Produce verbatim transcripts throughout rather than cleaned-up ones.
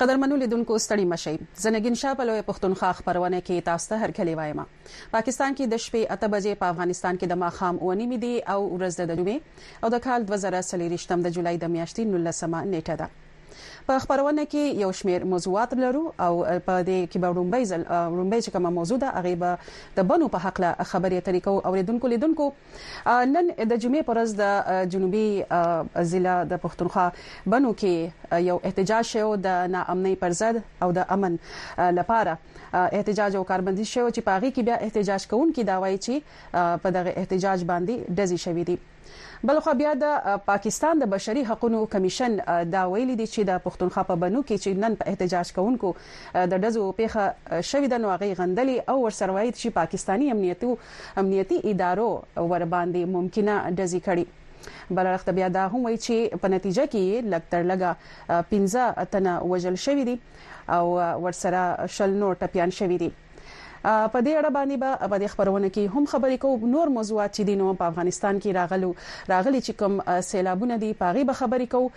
قدرمنو لیدونکو ستړي مشي زنګین شاه په لوی پښتونخوا خبرونه کې تاسو ته هرکلی وایم. پاکستان کې د شپې اته بجې په افغانستان کې د ماښام اوه نیمې دی او ورځ د جمعې او د کال دوه زره څلوېښتم د جولای د میاشتې نولسمه نیټه ده. په خبرونه کې یو شمېر موضوعات لرو او په دې کې به وړاندې ځل وړاندې چې کومه موضوع ده هغه به د بنو په حق له خبرې طریقو اوریدونکو لیدونکو نن د جمعې پر ورځ د جنوبي ضلع د پښتونخوا بنو کې یو احتجاج شو د ناامنۍ پر ضد او د امن لپاره احتجاج او کاربندي شو چې په هغه کې بیا احتجاج کوونکي دا وایي چې په دغه احتجاج باندې ډزې شوې دي. بل خو بیا د پاکستان د بشري حقوقو کمیشن دا ویلي دي چې د پښتونخوا په بنو کې چې نن په احتجاج کوونکو د ډزو پیښه شوې ده نو هغه غندلي او ورسره وایي چې پاکستانی امنیتي امنیتي ادارو ور باندې ممکنه ډزې کړي. بل وخت بیا دا هم وایي چې په نتیجه کې لکتر لګه پنځه تنه وژل شوې دي او ورسره شل نور ټپيان شوې دي. په دې اړه باندې به په دې خبرونه کې هم خبرې کوو. نور موضوعات چې دي نو په افغانستان کې راغلو راغلي چې کوم سیلابونه دي په غیبه خبرې کوو.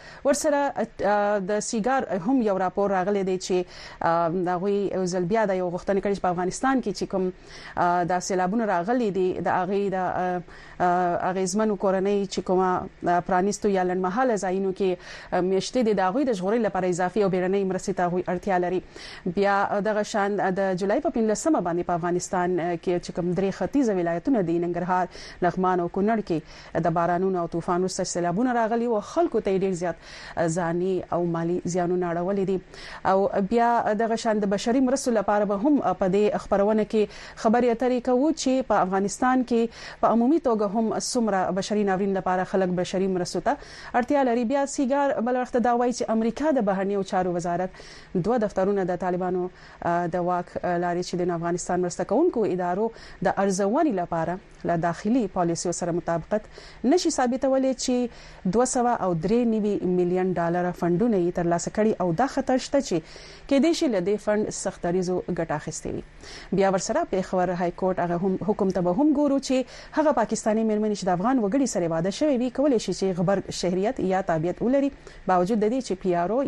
ورسره د سیګار هم یو راپور راغلی دی چې دا غوي زلبیا د یو غوښتنې کړي په افغانستان کې چې کوم د سیلابونه راغلي دي د اغه د اغیزمنو کورنۍ چې کومه پرانیستو یا لنډمحاله ځایونو کې میشته دي د غوي د ژغورلو لپاره اضافي او بیرنۍ مرستې ته غوي اړتیا لري. بیا دغه شان د جولای په پنځلسمه باندې په افغانستان کې چې کوم درې ختیځ ولایتونه دي ننګرهار، لغمان او کونړ کې د بارانونو او طوفانونو سره سیلابونه راغلي او خلکو ته ډیر زیات ځاني او مالی زیانونه اړولې دي. او بیا دغه شان د بشري مرستو لپاره به هم په دې خبرونه کې خبري اترې کوو چې په افغانستان کې په عمومي توګه هم څومره بشري ناورین لپاره خلک بشري مرستو ته اړتیا لري. بیا سیګار بل وخت دا وایي چې امریکا د بهرنیو چارو وزارت دوه دفترونه د طالبانو د واک لاري چې د افغانستان مرسته کوونکو ادارو د ارزونې لپاره له داخلي پالیسیو سره مطابقت نشي ثابتولای چې دوه سوه او درې نوي میلیون ډالر فندونه یې ترلاسه کړي او دا خطر شته چې کې د شي له دې فند سخت دریزو ګټه اخیستې وي. بیا ورسره په خبر های کورټ هغه هم حکم ته به هم ګورو چې هغه پاکستانی مېرمنې چې د افغان وګړي سره واده شوی وي کولای شي چې خبر شهريت یا تابعیت ولري باوجود د دې چې پی آر او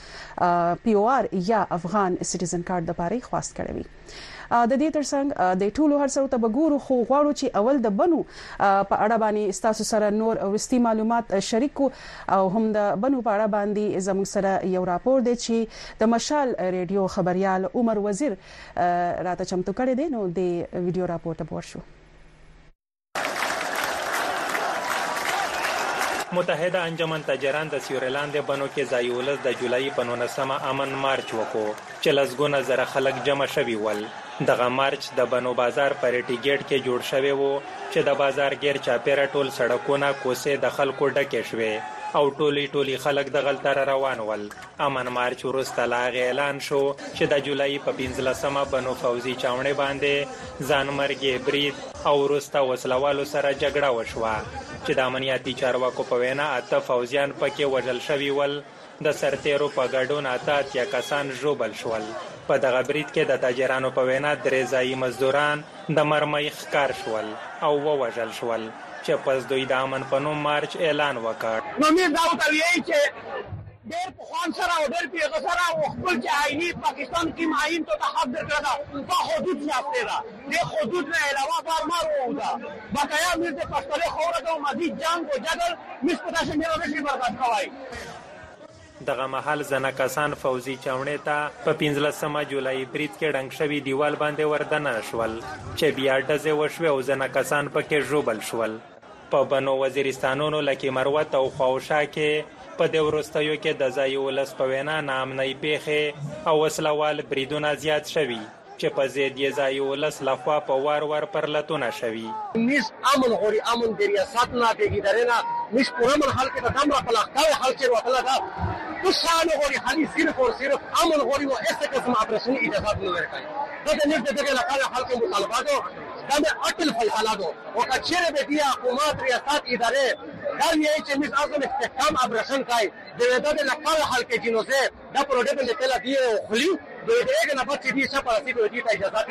یا پی او آر یا افغان سټیزن کارت د پاره خواست کړی وي. د دې ترڅنګ د ټولو هرڅو ته بګورو خو غواړو چې اول د بنو په اړه باندې تاسو سره نور ورستي معلومات شریکو او هم د بنو په اړه باندې زموږ سره یو راپور دی چې د مشال ریډیو خبريال عمر وزیر راته چمتو کړی دی. نو د ویډیو راپور ته ورشو. متحده انجمن تاجران د سیورلاند بنو کې ځایولس د جولای په نولسمه امن مارچ وکړو چې لسګونه زره خلک جمع شوي ول. دغه مارچ د بنو بازار پر ټیګټ کې جوړ شوی وو چې د بازار غیر چاپیره ټول سړکونه کوسه د خلکو ډکې شوې او ټولي ټولي خلک د غلطر روان ول. امن مارچ وروسته لا اعلان شو چې د جولای په پنځلسمه بنو فوزي چاونې باندې ځانمرګي برید او وروسته وسلوالو سره جګړه وشوه چې د امنیتي چارواکو په وینا اته فوزیان پکې وژل شوي ول. د سرتیرو په ګډون اته اتیا کسان ژوبل شول. په دغه برید کې د تاجرانو په وینا درې ځایي مزدوران د مرمۍ ښکار شول او ووژل شول چې پس دوی د امن په نوم مارچ اعلان وکړ. نو موږ دا وتویې چې ډېر پخوان سره او ډېر پیغه سره او خپل چې آئینی پاکستان کې معین ته د حق درکړه په حدود ساتي دا د حدود نه علاوه بار مار وو دا بقایا موږ د پښتني خوره د مزید جنگ او جګړه مش په تاسو نه راځي برباد کوي. دغه محل زنه کسان فوزي چاونې ته په پنځلسمه جولای برید کې ډنګ شوی دیوال باندې وردنه شول چې بیا ډزې وشوې او زنه کسان پکې ژوبل شول. په بنو وزیرستانونو لکه مروت او خواوشا کې په دې وروستیو کې د ځای ولس په وینا ناامنۍ پیښې او وسلوال بریدونه زیات شوي چې په زید یې ځای ولس لخوا په وار وار پرلتونه شوي. نیس امن غوري امن د ریاست نه بګیدرنه نیس پرمن حل کې د دمره په لختاوي حل کې وکړه دا تو سال غوري حالي صرف او صرف امن غوري او ایسه قسم اپریشن اجازه نه ورکړي. دا د نیس دغه لپاره حل کې مطالباتو دا د اټل فیصلاتو او کچېره به دی حکومت ریاست ادارې دا یې چې مس اعظم استحکام اپریشن کوي د دې لپاره حل کې جنوسه دا پروډکټ له تل دی خلی دغه نه پاتې دي چې په اصلي دي ته اجازه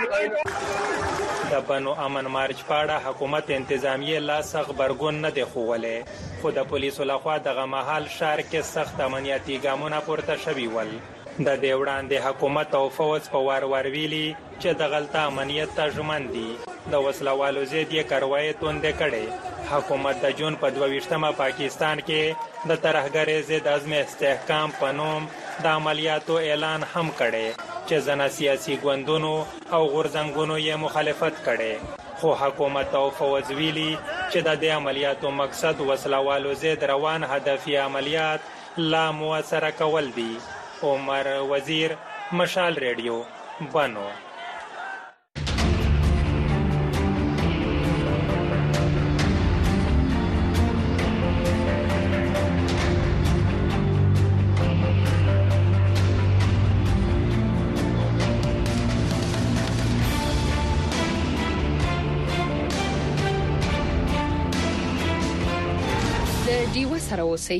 ورکړي. د بنو امن مارچ پاړه حکومت انتظامیه لا سخت برګون نه دی خوولې خو د پولیسو لخوا دغه محل شهر کې سخت امنیتي ګامونه پورته شوي ول. د دې وړاندې حکومت او فوج په وار وار ویلي چې د غلطه امنیت ته ژمن دي. د وسلوالو ضد یې کاروایي توندې کړې. حکومت د جون په دوه ویشتمه پاکستان کې د ترهګرۍ ضد عزم استحکام په نوم د عملیاتو اعلان هم کړی چې ځنه سیاسي ګوندونو او غورځنګونو یې مخالفت کړی. خو حکومت او فوج ویلي چې د دې عملیاتو مقصد وسلوالو ضد روان هدفي عملیات لا موثره کول دي. عمر وزیر، مشال ریډیو، بنو. د ډیو سره اوسئ.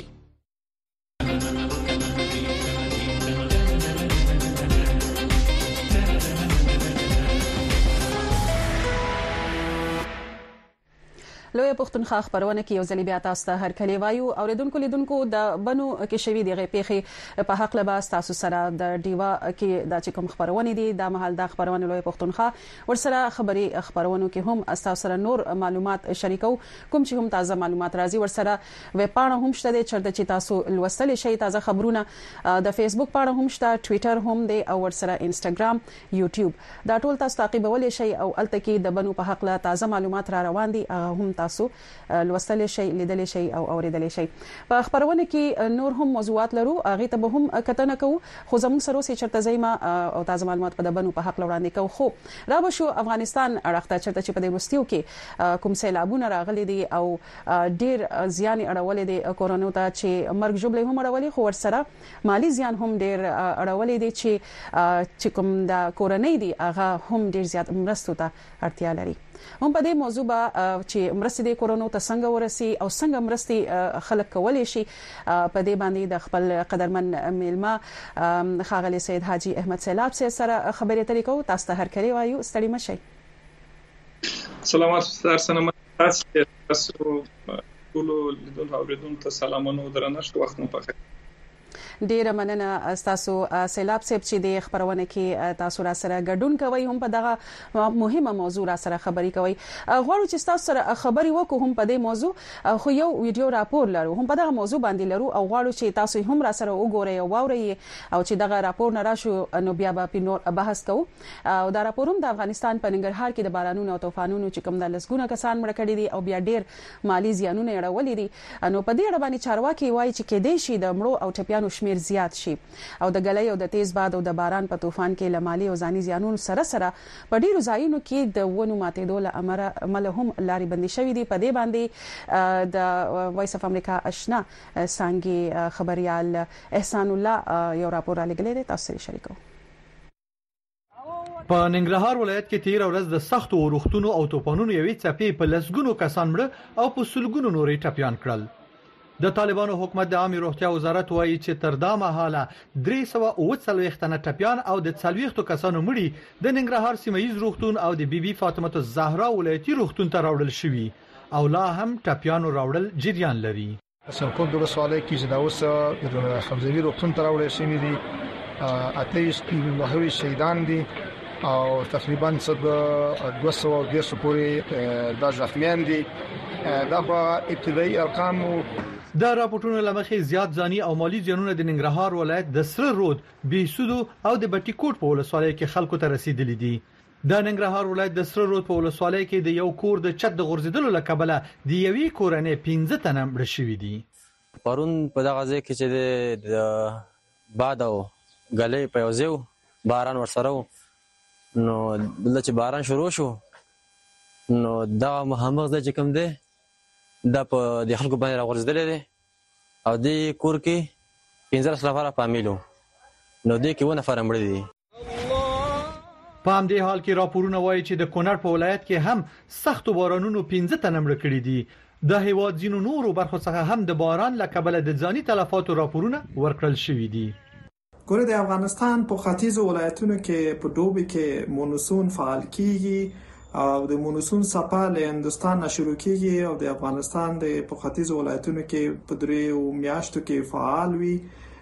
لوی پښتونخوا خبرونه کې یو ځل بیا تاسو ته هر کلی وایو. اوریدونکو لیدونکو د بنو کې شوی دی غیپېخي په حق لباس تاسو سره د ډیوا کې د چکم خبرونه دي د محل د خبرونه لوی پښتونخوا ورسره خبري خبرونه کې هم تاسو سره نور معلومات شریکو کوم چې هم تازه معلومات راځي ورسره ویب پاڼه هم شته چې چې تاسو لوستل شي تازه خبرونه د فیسبوک پاڼه هم شته ټوئیټر هم دی او ورسره انستګرام یوټیوب دا ټول تاسو تعقیبول شي او الته کې د بنو په حق له تازه معلومات را روان دي هم تاسو لوستل شي لیدل شي او اوریدل شي. په خبرونه کې نور هم موضوعات لرو هغه ته به هم کتنه کوو خو زموږ سره سي چرته زېما او تازه معلومات په بنو په حق لوړاندې کوو. خو را به شو افغانستان اړخته چرته چې په دې وروستیو کې کوم سیلابونه راغلي دي او ډیر زیان اړولې دي کورونا ته چې مرګ جوړلې هم اړولې خو ورسره مالی زیان هم ډیر اړولې دي چې چې کوم د کورونا دي هغه هم ډیر زیات مرستو ته اړتیا لري. هم په دې موضوع به چې مرستې د کورونا ته څنګه ورسي او څنګه مرستې خلک کولای شي په دې باندې د خپل قدرمن میلمه خاغلی سید حاجی احمد سیلاب سره خبرې اترې کوو. تاسو ته هر کلی وایو ستړي مشئ. سلامات ستاسو سره تاسو ټول لیدونکو اوریدونکو ته سلامونه درنښت وخت مو په خیر. ډیره مننه تاسو سیلاب صاحب چې د خبرونه کې تاسو را سره ګډون کوي هم په دغه مهمه موضوع را سره خبري کوي. غواړو چې تاسو سره خبري وکړو هم په دې موضوع خو یو ویډیو راپور لرو هم په دغه موضوع باندې لرو او غواړو چې تاسو هم را سره وګورئ او واورئ او چې دغه راپور نه راشو نو بیا به په نور بحث کوو. او دا راپور هم د افغانستان په ننګرهار کې د بارانونو او طوفانونو چې کوم د لسګونه کسان مړ کړي دي او بیا ډیر مالی زیانونه اړولې دي. نو په دې اړه باندې چارواکي وایي چې کې دې شي د مړو او ټپيانو شمیر زیات شي او د غلې او د تیز باد او د باران په طوفان کې لمالي او ځاني زیانونو سره سره په ډیرو ځایونو کې د ونو ماتېدو له امله عمل هم لاري بندي شوې دي. په دې باندې د وایس اف امریکا آشنا څنګه خبريال احسان الله یو راپور لګلې ده تاسو سره شریکو. په ننګرهار ولایت کې تیر ورځ د سختو اورښتونو او طوفانونو یوې څپې په لسګونو کسان مړه او په سلګونو نورې ټپيان کړل. د طالبانو حکومت د عامه روغتیا وزارت وایي چې تر دا مهاله درې سوه اووه څلوېښت تنه ټپيان او د څلوېښتو کسانو مړي د ننګرهار سیمه ییز روغتون او د بي بي فاطمه الزهرا ولایتي روغتون ته راوړل شوي او لا هم ټپيانو راوړل جریان لري. سرکوب د وسوالۍ کې چې دا اوس د خمزوي روغتون ته راوړل شوي دي اته وحوي شهیدان دي او تقریبا څه د دوه سوه دېرش پورې د زخمیان دي. دا په ابتدایي ارقام دا راپورټونه لمخې زیات ځاني او مالی زیانونه د ننګرهار ولایت د سره رود، بیسودو او د بټي کوټ په ولسوالۍ کې خلکو ته رسیدلي دي. د ننګرهار ولایت د سره رود په ولسوالۍ کې د یو کور د چت د غورځیدلو لکبله د یوې کورنۍ پنځه تنه مړه شوي دي. پرون په دغه ځای کې چې د باد او غلې په یو ځای باران ورسره نو دلته چې باران شروع شو نو دا محمد د چې کوم دی دا په د خلکو باندې راغورځېدلی دی او دې کور کې پنځلس نفره فامیل وو نو دې کې اووه نفره مړه دي. په همدې حال کې راپورونه وایي چې د کونړ په ولایت کې هم سختو بارانونو پنځه تنه مړه کړي دي. د هیواد ځینو نورو برخو څخه هم د باران له کبله د ځاني تلفاتو راپورونه ورکړل شوي دي. ګوره د افغانستان په ختیځو ولایتونو کې په دوبي کې مونسون فعال کیږي او د مونسون څپه له هندستان نه شروع کیږي او د افغانستان د په ختیځو ولایتونو کې په دریو میاشتو کې فعال وي.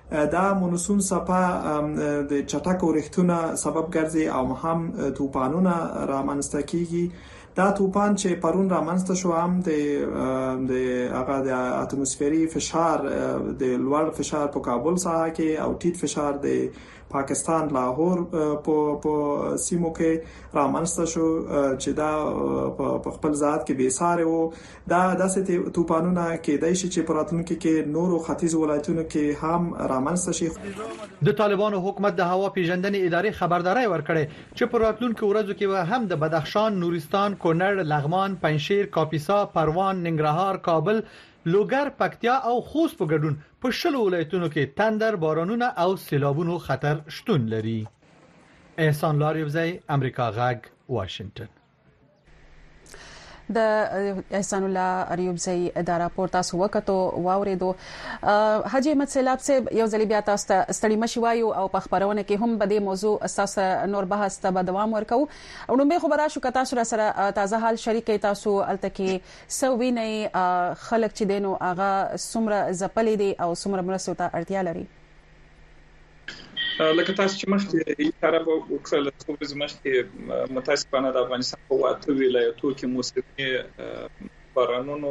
دا مونسون څپه د چټک اورښتونو سبب ګرځي او هم طوفانونه رامنځته کیږي. دا طوفان چې پرون رامنځته شو هم د د هغه د اتموسفیري فشار د لوړ فشار په کابل ساحه کې او ټیټ فشار د پاکستان لاهور په په سیمو کې رامنځته شو چې دا په خپل ذات کې بې ساري وو. دا داسې طوفانونه کېدای شي چې په راتلونکي کې نورو ختیځ ولایتونو کې هم رامنځته شي. د طالبانو حکومت د هوا پیژندنې ادارې خبرداري ورکړې چې په راتلونکو ورځو کې هم د بدخشان، نورستان، کونړ، لغمان، پنجشیر، کاپیسا، پروان، ننګرهار، کابل، لوګر، پکتیا او خوست په ګډون په شلو ولایتونو کې تندر، بارانونه او سیلابونو خطر شتون لري. احسان لاریوزی، امریکا غږ، واشنگټن. د احسان الله اریوبزی د راپور تاسو وکړو واوریدو. حاجی احمد سیلاب صاحب یو ځل بیا تاسو ته ستړي مشي وایو او په خبرونه کې هم به د موضوع اساس نور بحث ته دوام ورکو. اونمه خبره شو کتا سره سره تازه حال شریکې تاسو التکي سوینې خلک چې دینو اغه سمره زپلې دي او سمره مرسته ته اړتیا لري. لکه تاسو چې مخکې اشاره وکړه څو ورځې مخکې متاسفانه د افغانستان په واته ولایتونو کې موسمي بارانونو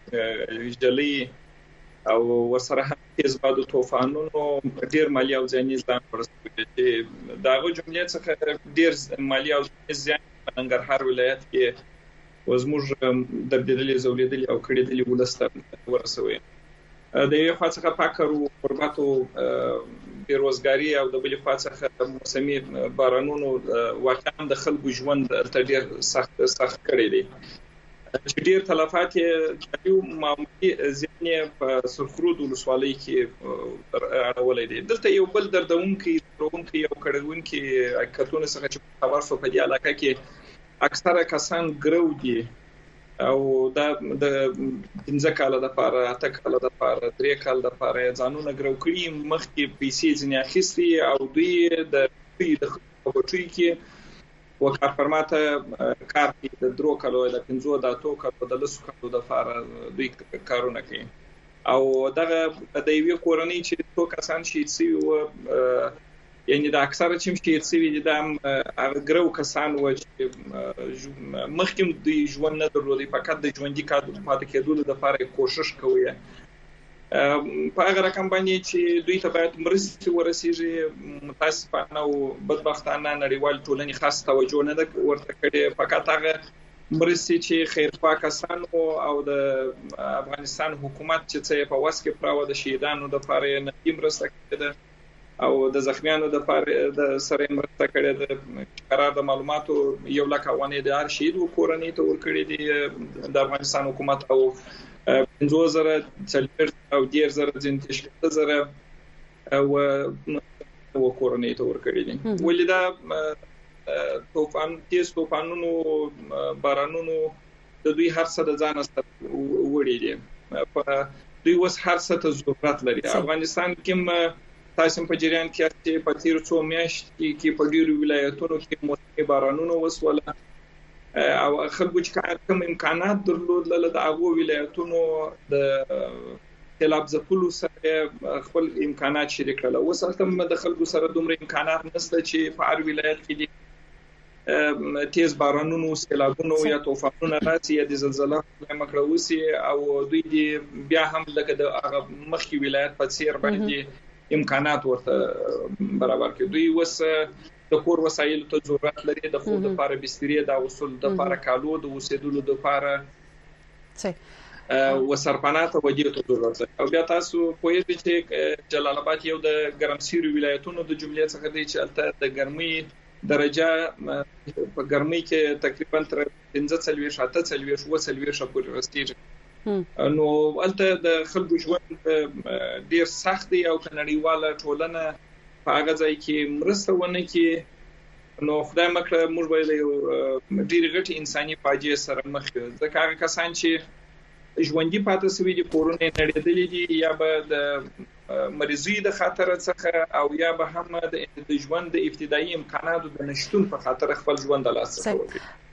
جلي او ورسره هم تیز باد او طوفانونو ډېر مالی او ځاني ځان ورسوي چې داغه جملې څخه ډېر مالی او ځان په ننګرهار ولایت کې وزموږ د بدلې زولېدلې او کړېدلې ولسته ورسوي. د یو خوا څخه فقر او غربت او بیروزګاری او د بل خوا څخه موسمي بارانونو واقعا د خلکو ژوند ته ډېر سخت سخت کړی دی. چې ډېر تلفات یې معمولی ځینې په سرخرود ولسوالۍ کې اړولې دي. دلته یو بل دردونکي دردونکي یو کړهونکي حقیقتونه څخه چې خبر شو په دې علاقه کې اکثره کسان ګرو دي او دا د پنځه کاله د پاره اته کاله د پاره درې کاله د پاره ځانونه ګرو کړي مخکې پیسې ځنې اخیستي او دوی د دوی د خبرټوي کې وکړ فرماته کار کې د درو کالو د پنځو د اتو کالو د لسو کالو د پاره دوی کارونه کوي او دغه د یوې کورنۍ چې څو کسان شي چې و یعنی د اکثره چې شي چې د ګرو کسان و چې مخکې د ژوند نه درلودي فقط د ژوندۍ کادو پاتې کېدو لپاره کوشش کوي. په هغه رقم باندې چې دوی ته باید مرستې ورسیږي متاسفانه او بدبختانه نړیوال ټولنې خاص توجه نه ورته کړي. فقط هغه مرستې چې خیرخوا کسان او د افغانستان حکومت چې څه په واس کې پراوه د شهیدانو د لپاره نه مرسته کړي او د زخمیانو د لپاره د سره مرسته کړي. د قرار د معلوماتو یو لک اوانې د هر شهید کورنۍ ته ورکړي دي د افغانستان حکومت او پنځه زره څلور او ډیر زره ځینتش زره او کورنۍ ته ورکړي دي. ولدا طوفان تیز طوفانونو بارانونو د دوی هر څه د ځان سره وړي دي. په دوی وس هر څه ته ضرورت لري. افغانستان کې تاسو په جریان کې چې په تیر څو میاشتې کې په ډیرو ولایتونو کې موسمي بارانونه وسوله او خلکو چې کوم امکانات درلودل د هغه ولایتونو د سیلاب ځپلو سره خپل امکانات شریک کړل. اوس هم د خلکو سره دومره امکانات نشته چې په هر ولایت کې تیز بارانونو سیلابونو یا طوفانونو راځي یا د زلزلې مکروسي او دوی بیا هم لکه د هغه مخکې ولایت په څیر باندې امکانات ورته برابر کړي. دوی وس د کور وسایل ته ضرورت لري د خود لپاره بسترې د وصول د لپاره کالو د وسیدلو د لپاره څه وسرپنات او ودیو ته ضرورت لري. او بیا تاسو پوهیږئ چې جلال آباد یو د ګرمسیرو ولایتونو د جملې څخه دی چې الته د ګرمۍ درجه په ګرمۍ کې تقریبا تر پنځه څلوېښت اته څلوېښت اووه څلوېښت پورې رسیږي. نو الته د خلکو ژوند ډیر سخت دی او کنړیواله ټولنه په هغه ځای کې مرسته ونه کوي. نو خدای مکړه موږ به یو ډیر غټ انساني فاجعه سره مخ یو. ځکه هغه کسان چې ژوندۍ پاتې شوي دي کورونه نړېدلې دي یا به د مریضۍ د خاطر څخه او یا به هم د ژوند د ابتدایي امکاناتو د نشټون په خاطر خپل ژوند له لاسه ورکړي.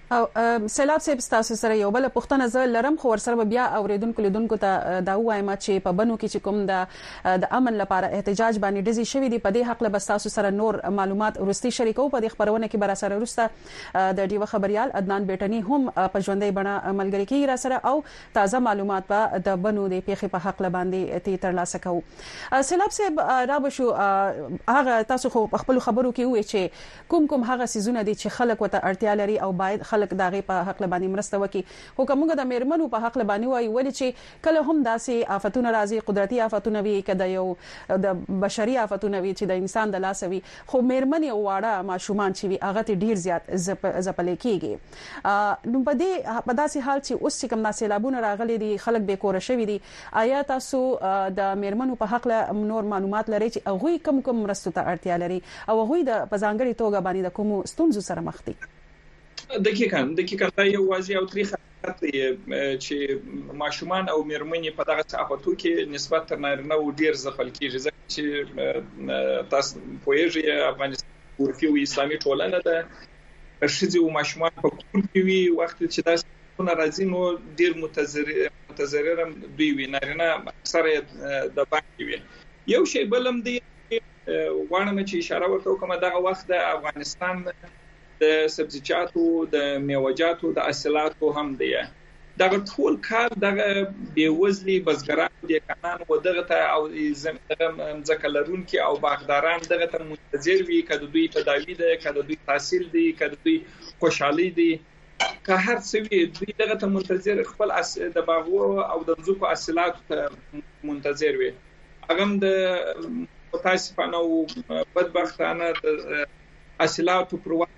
او سیلاب صاحب تاسو سره یو بل پښتنه زه لرم خو ورسره بیا اوریدونکو لیدونکو ته دا وایم چې په بنو کې چې کوم د د امن لپاره احتجاج باندې ډزې شوې دي په دې حق له بس تاسو سره نور معلومات ورستي شریکو په دې خبرونه کې بر سره ورسته د ډیو خبريال عدنان بیٹنی هم په ژوندۍ بڼه ملګری کیږي را سره او تازه معلومات په د بنو د پیښې په حق له باندې تی ترلاسه کوو. سیلاب صاحب را بشو هغه تاسو خو خپل خبرو کې وې چې کوم کوم هغه سيزونه دي چې خلک وته اړتیا لري او باید خلک داغه په حق لبانی مرسته وکي. خو کومه د میرمنو په حق لبانی وای ولې چې کله هم داسې آفتونه راځي قدرتي آفتونه وي کده یو د بشري آفتونه وي چې د انسان د لاس وي خو میرمنې او واړه ماشومان چې وي هغه ته ډیر زیات زپلې کیږي. نو په دې په داسې حال چې اوس کوم ناسیلابونه راغلي دي خلک به کور شوي دي آیا تاسو د میرمنو په حق له نور معلومات لري چې هغه کوم کوم مرسته ته اړتیا لري او هغه د پزانګړي توګه باندې د کوم ستونزو سره مخ دي؟ دقیقاً دقیقاً دا یو واضح او تاریخ چې ماشومان او میرمنې په دغه آفتو کې نسبت تر نارینه او ډیر ځپل کیږي ځکه چې تاسو پوهیږئ افغانستان ورکی او اسلامي ټولنه ده ښځې او ماشومان په کور کې وي وخت چې تاسو راځي نو ډیر متضرر متضرر دوی وي نارینه اکثره د باندې وي. یو شی بلم دی غواړم چې اشاره ورته کوم دغه وخت د افغانستان د سبزیجاتو د میوه‌جاتو د حاصلاتو هم دی دغه ټول کار دغه بیوزلي بزګران دي کانان و دغه ته او ځمکه لرونکي او باغداران دغه ته منتظر وي کله دوی تداوی ده کله دوی تحصیل دي کله دوی خوشحالي دي که هر څه وي دوی دغه ته منتظر خپل د باغو او د ځمکو حاصلات منتظر وي. هغه د متاسفانه او بدبختانه د حاصلاتو پر وخت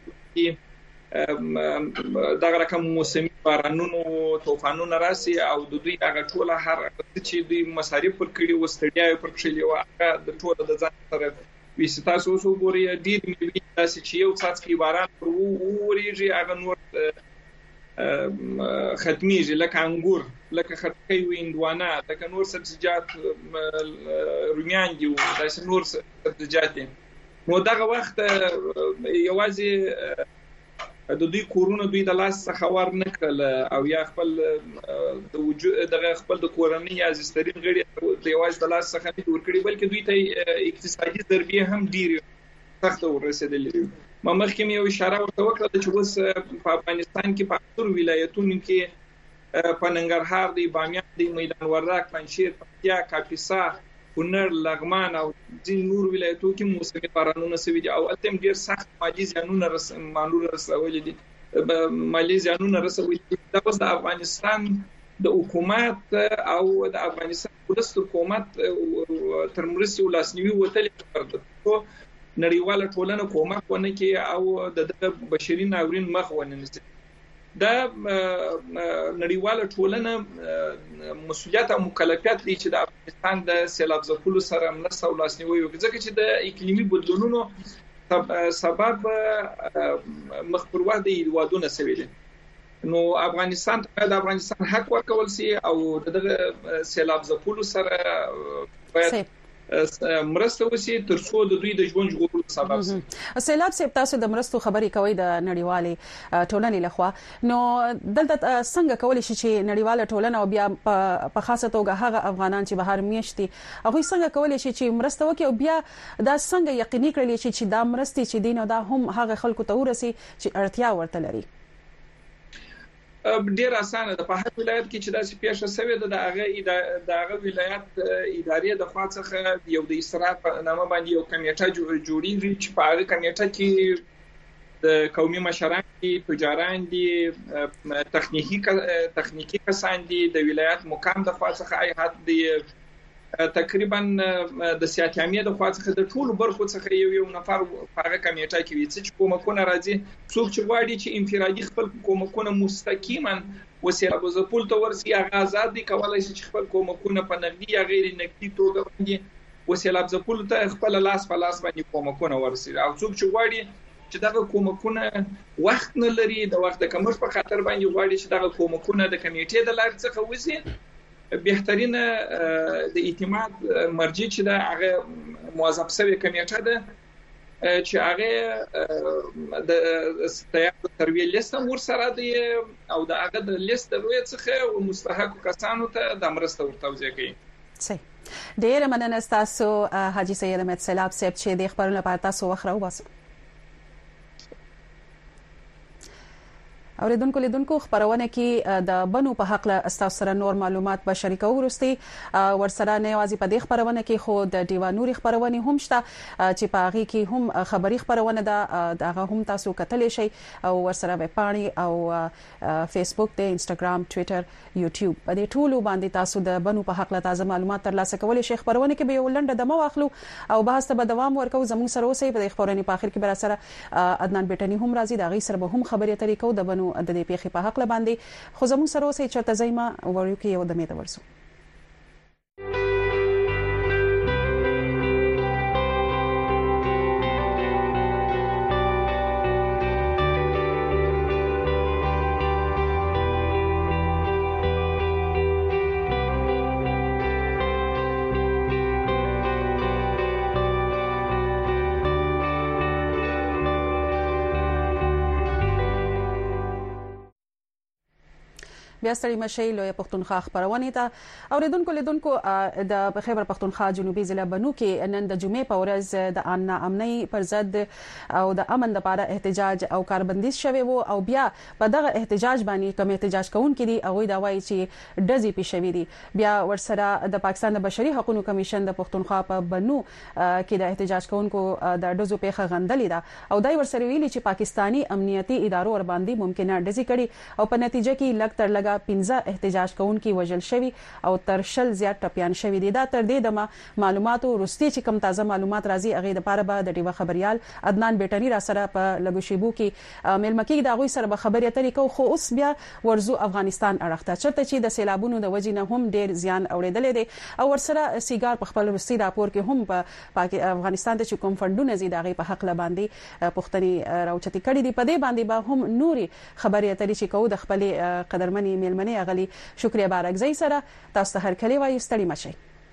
دغه رقم موسمي بارانونو طوفانونو راسي او د دوی هغه ټوله هر چې دوی مصارف پر کړي وستړیا پر کړي او هغه د ټوله د ځان سره وستا سوسو ګوري ډیر ملي داسې چې یو څاڅ کې باران پر ووريږي هغه نور ختميږي لکه انګور لکه خټکي ویندوانه لکه نور سبزیجات رومیان دي او داسې نور سبزیجات دي. نو دغه وخت یوازې د دوی کورونه دوی د لاس څخه ور نکړل او یا خپل د وجود دغه خپل د کورنۍ ازسترین غړي د یوازې د لاس څخه نه ورکړي بلکې دوی ته اقتصادي ضربې هم ډیر سخت ورسېدلې. ما مخکې یو اشاره ورته وکړه چې اوس په افغانستان کې په ټول ولایتونو کې په ننګرهار دی بامیان دی میدان وردګ پنځیر پکتیا کاپیسا کونړ لغمان او ځین نور ولایتونو کې موسمي بارانونه سوي دي او اتم ډیر سخت مالي زیانونه رسمانونه رسولي دي مالي زیانونه رسولي دي. دا اوس د افغانستان د حکومت او د افغانستان پولیس حکومت تر مرستې ولاسنیوي وتلې پرته نړیواله ټولنه کومک ونه کوي او د بشري ناورین مخ ونه نیسي. دا نړیواله ټولنه مسؤلیت او مکلفیت لري چې د افغانستان د سیلاب ځپلو سره مرسته ولاسنیوي وکړي ځکه چې د اقلیمي بدلونونو سبب مخ پر وړاندې هیوادونه سوي دي. نو افغانستان ته د افغانستان حق ورکول سي او د سیلاب ځپلو سره باید مرسته وسی تر څو د دوی د ژوند ژغورلو سبب شي. سیلاب صاحب تاسو د مرستو خبري کوي د نړیوالې ټولنې لخوا نو دلته څنګه کولی شي چې نړیواله ټولنه او بیا په خاصه توګه هغه افغانان چې بهر میشتي هغه څنګه کولی شي چې مرسته وکړي او بیا دا څنګه یقیني کړي چې دا مرستې چې دین او دا هم هغه خلکو ته ورسي چې اړتیا ورته لري؟ ډیر اسانه ده. په هر ولایت کې چې داسې پیښه شوې ده د هغه د هغه ولایت ادارې د خوا څخه یو د استراحت په نامه باندې یو کمیټه جوړیږي چې په هغه کمیټه کې د قومي مشران دي تجاران دي تخنیکی تخنیکی کسان دي د ولایت مقام د خوا څخه ایهات دي تقریبا د سیاتیامي د خوا څخه د ټولو برخو څخه یو یو نفر په هغه کمیټه کې وي چې کومکونه راځي څوک چې غواړي چې انفرادي خپل کومکونه مستقیما وسیله بزپول ته ورسي هغه آزاد دي کولای شي چې خپل کومکونه په نقدي یا غیر نقدي توګه باندې وسیله بزپول ته خپل لاس په لاس باندې کومکونه ورسي او څوک چې غواړي چې دغه کومکونه وخت نه لري د وخت کمښت په خاطر باندې غواړي چې دغه کومکونه د کمیټې د لارې څخه وځي بهترینه د اعتماد مرجع چې دا هغه موظف شوی کمیټه ده چې هغه د ستایب ترویج لیست ور سره دی او د هغه د لیست لوی څخه او مستحق کسانو ته د مرسته ورتوځي کوي. صحیح. ډیر مننه تاسو حاجی سید احمد سیلاب صاحب چې د خبرونو لپاره تاسو وخت راوباسو. اوریدونکو لیدونکو خبرونه کې د بنو په حق له استاو سره نور معلومات به شریکو ورستي ورسره نه یوازې په دې خبرونه کې خو د دیوا نوري خبرونه هم شته چې په هغه کې هم خبري خبرونه ده هغه هم تاسو کتلی شئ او ورسره به پاڼي او فیسبوک ته انستګرام ټوئیټر یوټیوب په دې ټولو باندې تاسو د بنو په حق له تازه معلومات ترلاسه کولای شئ. خبرونه کې به ولنډه دمو واخلو او بحث ته به دوام ورکو. زموږ سره اوسئ په دې خبرونه په اخر کې به سره عدنان بیٹنی هم راځي د غي سره به هم خبرې طریقو د بنو د دې پیښې په حق باندې خو زموږ سره اوسې چرته زېما وړو کې یو د میته ورسو. بیا ستړي مشي لوی پښتونخوا خبرونه ته اوریدونکو لیدونکو د خیبر پښتونخوا جنوبي ضلع بنو کې نن د جمعې په ورځ د ان امني پر ضد او د امن لپاره احتجاج او کاربندیز شوی وو او بیا په دغه احتجاج باندې کوم احتجاج کوونکي دي او دا وایي چې ډزې پیښوي دي. بیا ورسره د پاکستان د بشري حقوقو کمیشن د پښتونخوا په بنو کې د احتجاج کوونکو د ډزو پیښه غندلې ده او دای ورسره ویلي چې پاکستانی امنیتي ادارو ور باندې ممکنه ډزې کړي او په نتیجه کې لګ تر لګ پنځه احتجاج کوونکي وژل شوی او تر شل زیات ټپيان شوی دي. دا تر دې د معلوماتو وروستي چې کوم تازه معلومات راځي هغه د پاره به د ډیوا خبريال عدنان بیٹنی را سره په لګو شیبو کې ملمکي د غوي سره به خبرې اترې کو. خو اوس بیا ورزو افغانستان اړخته چرته چې د سیلابونو د وجې نه هم ډیر زیان اوریدلې دي او ورسره سیګار په خپل وروستي راپور کې هم په افغانستان ته کوم فندونه زیات هغه په حق لباندې پښتني راوچتي کړي دي. په دې باندې به هم نوري خبرې اترې چې کو د خپل قدرمنې میلمنې اغلی شکریا بارکزی سره تاسو هر کلی وایي ستړي مشي.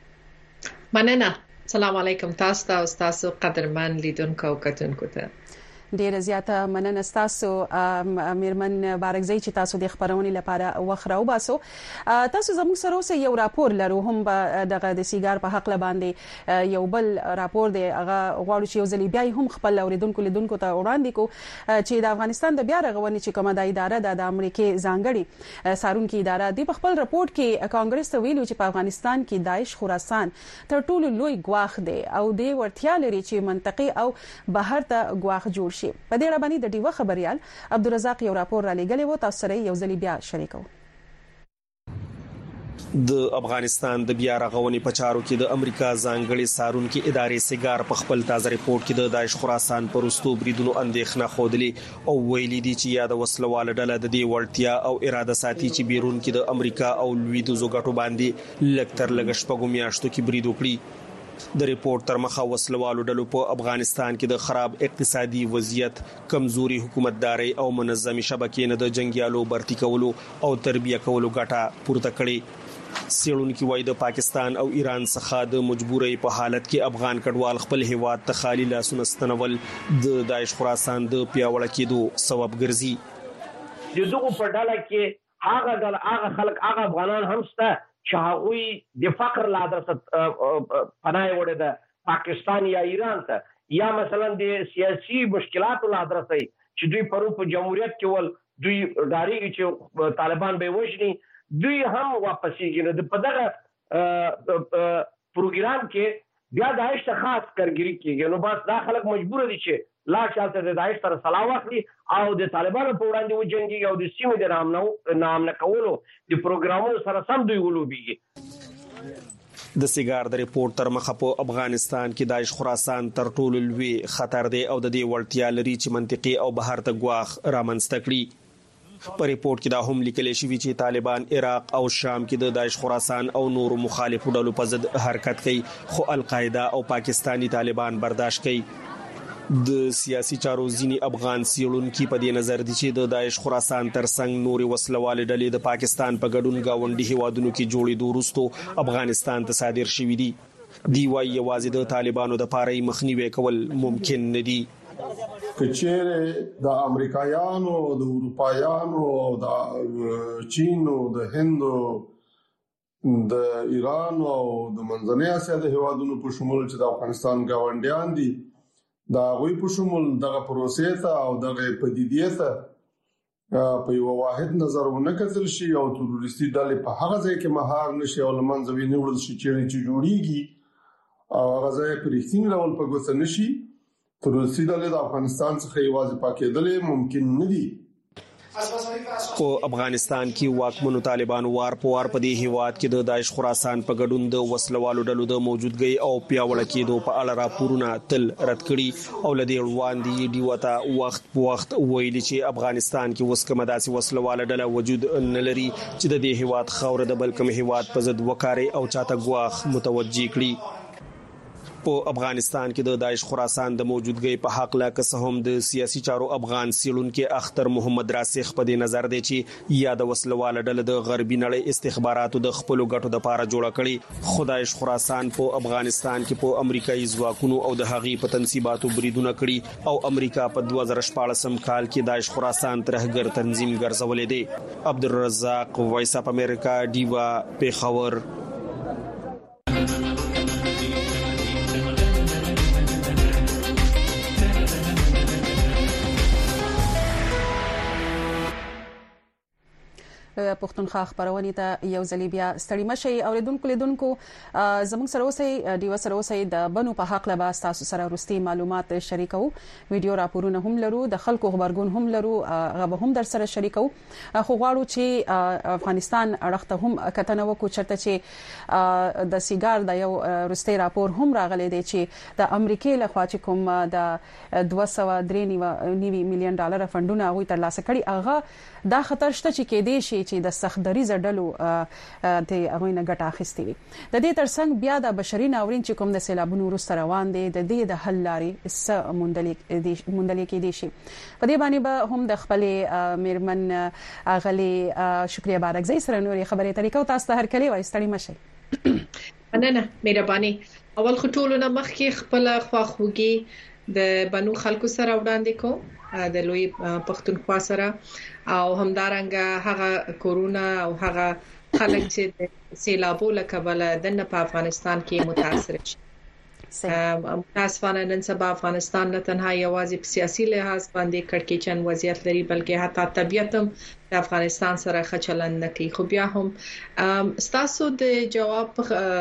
مننه. السلام علیکم تاسو ته او تاسو قدرمن لیدونکو او کتونکو ته ډیره زیاته مننه تاسو میرمن بارکزی چې تاسو د خبرونې لپاره وخت راوباسو. تاسو زموږ سره اوس یو راپور لرو هم دغه د سیګار په حق باندې یو بل راپور دی هغه غواړو چې یو ځل بیا هم خپل اوریدونکو لیدونکو ته وړاندې کو چې د افغانستان د بیا رغونې چې کومه د اداره د امریکای ځانګړي سارونکي اداره دی په خپل راپور کې کانګرس ته ویلو چې په افغانستان کې داعش خراسان تر ټولو لوی ګواښ دی او د ورتیا لري چې منطقي او بهر ته ګواښ جوړ شي. په دې اړه باندې د ډیوا خبريال عبدالرزاق یو راپور را لګلې و تاسو سره یو ځل بیا شریکو. د افغانستان د بیا رغونې په چارو کې د امریکا ځانګړي سارونکي ادارې سیګار په خپل تازه ریپورت کې د داعش خراسان پر وروستو بریدونو اندېښنه خوده او ویلي دي چې یا د وسلواله ډله د دې وړتیا او اراده ساتي چې بیرون کې د امریکا او لویدیځو ګټو باندې لکتر لګش په ګمیاشتو کې برید وکړي. د ریپورت تر مخه وسلوالو ډلو په افغانستان کې د خراب اقتصادي وضعیت، کمزوري حکومتداري او منظمي شبکې نه د جنگیالو برتی کولو او تربیه کولو ګټه پورته کړي. سیړونکو وایي د پاکستان او ایران څخه د مجبورۍ په حالت کې افغان کډوال خپل هیواد ته خالي لاسونه ستنول د داعش خراسان د پیاوړ کېدو سبب ګرځي. د دغه په ډله کې هغه ډول هغه خلک هغه افغانان هم شته چې هغه د فقر لا درس پناه وړي د پاکستان یا ایران ته یا مثلا د سیاسي مشکلاتو لا درسي چې دوی پرو په جمهوریت کې ول دوی ډاریږي چې طالبان به وښني دوی هم واپس کېږي. د په دغه پروګرام کې بیا داعش ته خاص کارګری کېږي. نو بس دا خلک مجبور دي چې لا شالته د داعش سره سلاح واخلي او د طالبانو په وړاندې وجنګي او د سیمې د نامنو نامنه کولو د پروګرامونو سره سم دوی ولوبيږي. د سیګار د ریپورت تر مخه په افغانستان کې داعش خراسان تر ټولو لوی خطر دی او د دې وړتیا لري چې منطقي او بهر ته ګواښ رامنځته کړي. په ریپورت کې دا هم لیکل شوی چې طالبان عراق او شام کې د داعش خراسان او نور مخالفو ډلو په ضد حرکت کوي خو القاعده او پاکستانی طالبان برداشت کوي. د سیاسي چارو ځینی افغان سیړونکو په دې نظر دي چې د داعش خراسان ترڅنګ نوري وسلواله ډلې د پاکستان په ګډون گاونډي هیوادونو کې جوړېدو وروسته افغانستان ته صادر شوې دي. دی وايي یوازې د طالبانو د پاره مخنیوي کول ممکن نه دي. کچېره د امریکایانو د اروپایانو او د چین او د هندو د ایران او د منځنۍ اسیا د هیوادونو په شمول چې د افغانستان گاونډیان دي دا غوي په شمول دغه پروسې ته او دغه پدیدې ته په یو واحد نظر ونکتل شي او تروریستي ډلې په هغه ځای کې مهار نشي او لمنځوي نیول شي چې جوړیږي او هغه ځای په رښتینی ډول په ګوته نشي. تروریستي ډلې د افغانستان څخه یوازې پاکېدل ممکن نه دي. په افغانستان کې واکمنو طالبانو وار په وار په دې هیواد کې د داعش خراسان په ګډون د وسلوالو ډلو د موجودګۍ او پیاوړه کېدو په اړه راپورونه تل رد کړي او لدی وړاندې دی وته وخت په وخت ویلي چې افغانستان کې اوس کومه داسې وسلواله ډله وجود نه لري چې د دې هیواد خاور د بل کوم هیواد په ضد وکاري او چاته غواخ متوجي کړي. په افغانستان کې د داعش خراسان د موجودګۍ په حق لا که هم د سیاسي چارو افغان سیلونکو اختر محمد راسخ په دې نظر دی چې یا د وسلواله ډله د غربي نړۍ استخباراتو د خپل ګټو د پاره جوړه کړي. خدایش خراسان په افغانستان کې په امریکایي ځواکونو او د هغې په تنصیباتو بریدونه کړي او امریکا په دوه زره شپاړسم کال کې داعش خراسان ترهګر تنظیم ګرځولې دی. عبدالرزاق وایس اپ امریکا دیوا پیښور. پښتونخوا خبرونه ته یو ځلی بیا ستړي مشي اوریدونکو لیدونکو زموږ سره اوسئ دیو سره اوسئ د بنو په حق لباس تاسو سره ورستي معلومات شریکو ویډیو راپورونه هم لرو د خلکو خبرګون هم لرو غو هم در سره شریکو خو غواړو چې افغانستان اړخته هم کتنه وکړو چرته چې د سیګار د یو ورستي راپور هم راغلی دی چې د امریکای له خوا چې کوم د دوه سوه درې میلیون ډالر فندونه غوي ترلاسه کړي هغه دا خطر شته چې کې دي شي چې د سختدري زړلو ته هغه نه ګټه اخیستي وي. د دې ترڅنګ بیا د بشري ناورین چې کوم د سیلابونو وروسته روان دي د دې د حل لارې س مندلې مندلې کې دي شي. په دې باندې به هم د خپل میرمن اغلی شکریا بارکزی سره نوري خبرې طریقو تاسو ته هر کلی وای ستړي مشي. مننه مهرباني. اول خټولونه مخکې خپل خواخوږي د بنو خلکو سره وړاندې کو د لوی پښتونخوا سره او همدارنګه هغه کورونا او هغه خلک چې د سیلابو له کبله د په افغانستان کې متاثر شي. متاسفانه نن سبا افغانستان نه تنها یوازې په سیاسي لحاظ باندې کړکېچن وضعیت لري بلکې حتی طبيعت هم د افغانستان سره خچلن نه کوي. خو بیا هم ستاسو د جواب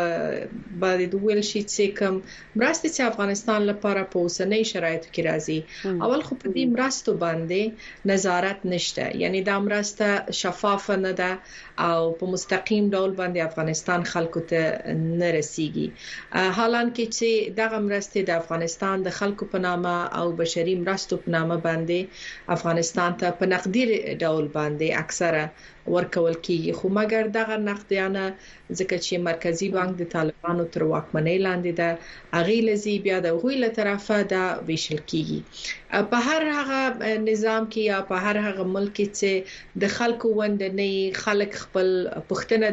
باندې د ویل شي چې کوم مرستې چې افغانستان لپاره په اوسنۍ شرایطو کې راځي اول خو په دې مرستو باندې نظارت نشته یعنی دا مرسته شفاف نه ده او په مستقیم ډول باندې افغانستان خلکو ته نه رسیږي. حالانکه چې دغه مرستې د افغانستان د خلکو په نامه او بشري مرستو په نامه باندې افغانستان ته په نقدي ډول باندې اکثره ورکول کیږي خو مګر دغه نقدیانه ځکه چې مرکزی بانک د طالبانو تر واکمنۍ لاندې ده اغه لزی بیا د غوی له طرفه دا ویشل کیږي. په هر هغه نظام کې یا په هر هغه ملک چې د خلکو وند نه خلک خپل پښتنه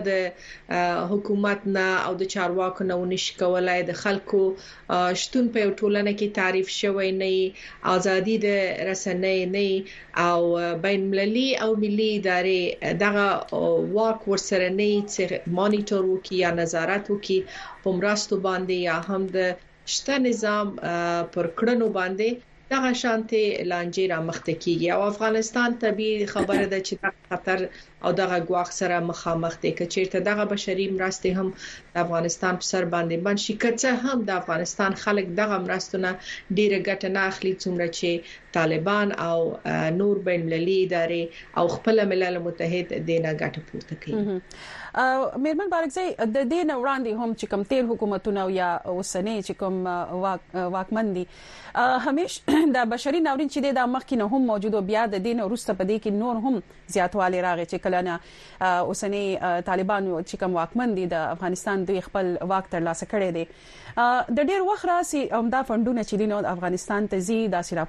د حکومت نه او د چارواکو نه ونش کولای د خلکو شتون په ټولنه کې تعریف شوی نه ازادي د رسنۍ نه او بین المللي او ملي ادارې دغه واک ورسره نه چې مانیټور وکي یا نظارت وکي په مرستو باندې یا هم د شته نظام پر کړنو باندې دغه شانته لانجې را مخته کیږي او افغانستان طبيعي خبره ده چې د خطر او دغه غواخ سره مخامخ دي چې چیرته دغه بشري مرستې هم د افغانستان په سر باندې باندې شکایت هم د افغانستان خلک دغه مرستونه ډیره ګټه نه اخلي څومره چې طالبان او نور بین المللي ادارې او خپل ملل متحد دینه ګټه پورته کوي. میرمن بارکزی د دې نه وړاندې هم چې کوم تیر حکومتونه یا اوسنۍ چې کوم واک واکمن دي همیشه د بشري ناورین چې د مخکې نه هم موجود او بیا د دین وروسته په دې کې نور هم زیاتوالی راغی چې کله نه اوسنۍ طالبانو چې کوم واکمن دي د افغانستان دوی خپل واک ترلاسه کړی دی د ډیر وخت راسي همدا فندونه چې د افغانستان ته زی د سراپورونه راځي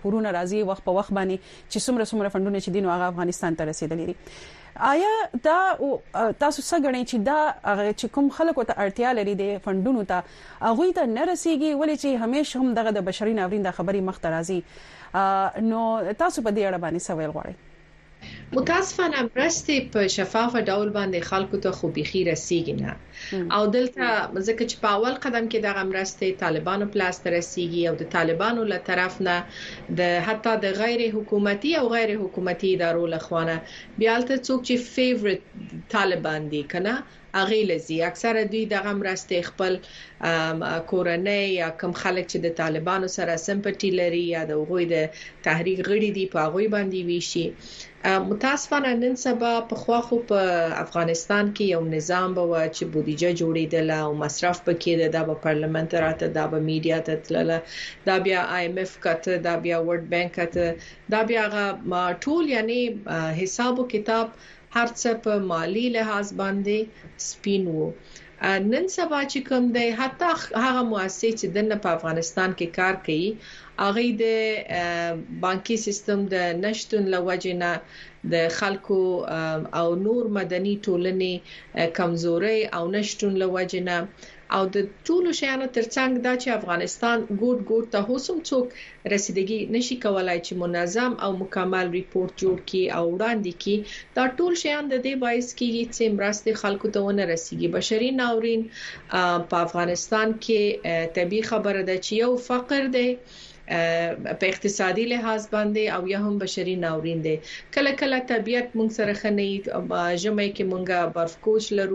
راځي وخت په وخت باندې چې څومره څومره فندونه چې دین او هغه افغانستان ته رسیدلي دي. آیا دا تاسو څنګه غنئ چې دا چې کوم خلکو ته اړتیا لري د فندونو ته هغه ته نه رسیږي ولې چې همیشه هم دغه د بشري ناورین د خبري مخ ته راځي نو تاسو په دې اړه باندې څه ویل غواړئ؟ متاسفانه مرستې په شفافه ډول باندې خلکو ته خو بيخي رسیږي نه او دلته ځکه چې په اول قدم کې د مرستې طالبانو پلاس ته رسیږي او د طالبانو له طرف نه د حتی د غیر حکومتي او غیر حکومتي ادارو لخوانه بیالته څوک چې فیورټ طالبان دي کنه اغه لزی اکثره دوی دغه مرستې خپل کورنۍ یا کم خلک چې د طالبانو سره سمپټي لري یا د غوي د تحریک غړي دي په غوي باندې ویشي. متاسفانه نن سبا په خوا خو په افغانستان کې یو نظام به و چې بودیجه جوړیدل او مصرف پکې د پارلیمنت راته د میډیا ته تلله دا بیا آی ایم اف کته دا بیا ورلد بانک کته دا بیا غا ټول یعنی حساب او کتاب هر څه په مالی لحاظ باندې سپین وو. نن سبا چې کوم دی حتی هغه مؤسسې چې د په افغانستان کې کار کوي هغه د بانکي سیستم د نشټون لوجنه د خلکو او نور مدني ټولنې کمزوري او نشټون لوجنه او د ټولو شیانو ترڅنګ دا چې افغانستان ګوټ ګوټ ته هوسم څوک رسیدګي نشي کولای چې منظم او مکمل ریپورت جوړ کړي او وړاندې کړي دا ټول شیان د دې باعث کیږي چې مرستې خلکو ته ونه رسیږي. بشري ناورین په افغانستان کې طبي خبره ده چې یو فقر دی په اقتصادي لحاظ باندې او یا هم بشري ناورین دي. کله کله طبيعت مونږ سره خني جمعې کې مونږه برفکوش لرو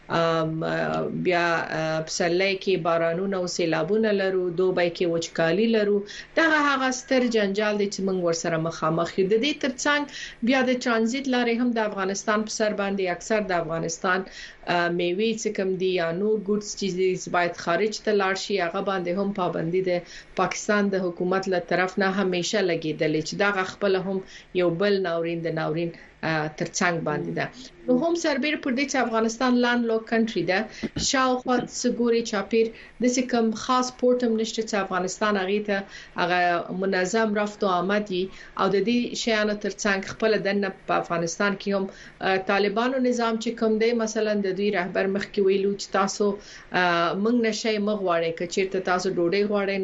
بیا پسلې کې بارانونه او سیلابونه لرو دوبۍ کې وچکالي لرو دا هغه ستر جنجال دي چې مونږ ورسره مخامخ یو. د دې ترڅنګ بیا د ترانزیت لارې هم د افغانستان په سر باندې اکثر د افغانستان میوي چې کوم دي یا نور ګډس چې باید خارج ته لاړ شي هغه باندې هم پابندي ده. پاکستان د حکومت له طرف نه همیشه لګیدل چې دا خپل هم یو بل ناورین د ناورین ترڅنګ باندې ده. نو هم سربېره پر دې چې افغانستان لاند لوک کنټری ده شاوخوا سګوري چاپیر د سکم خاص پورتم نشته چې افغانستان هغه ته هغه منظم رفت او آمد او د دې شیانو ترڅنګ خپل د په افغانستان کې هم طالبانو نظام چې کوم دی مثلا د دوی رهبر مخ کې ویلو چې تاسو موږ نشي مغواړي چې چیرته تاسو ډوډۍ غواړئ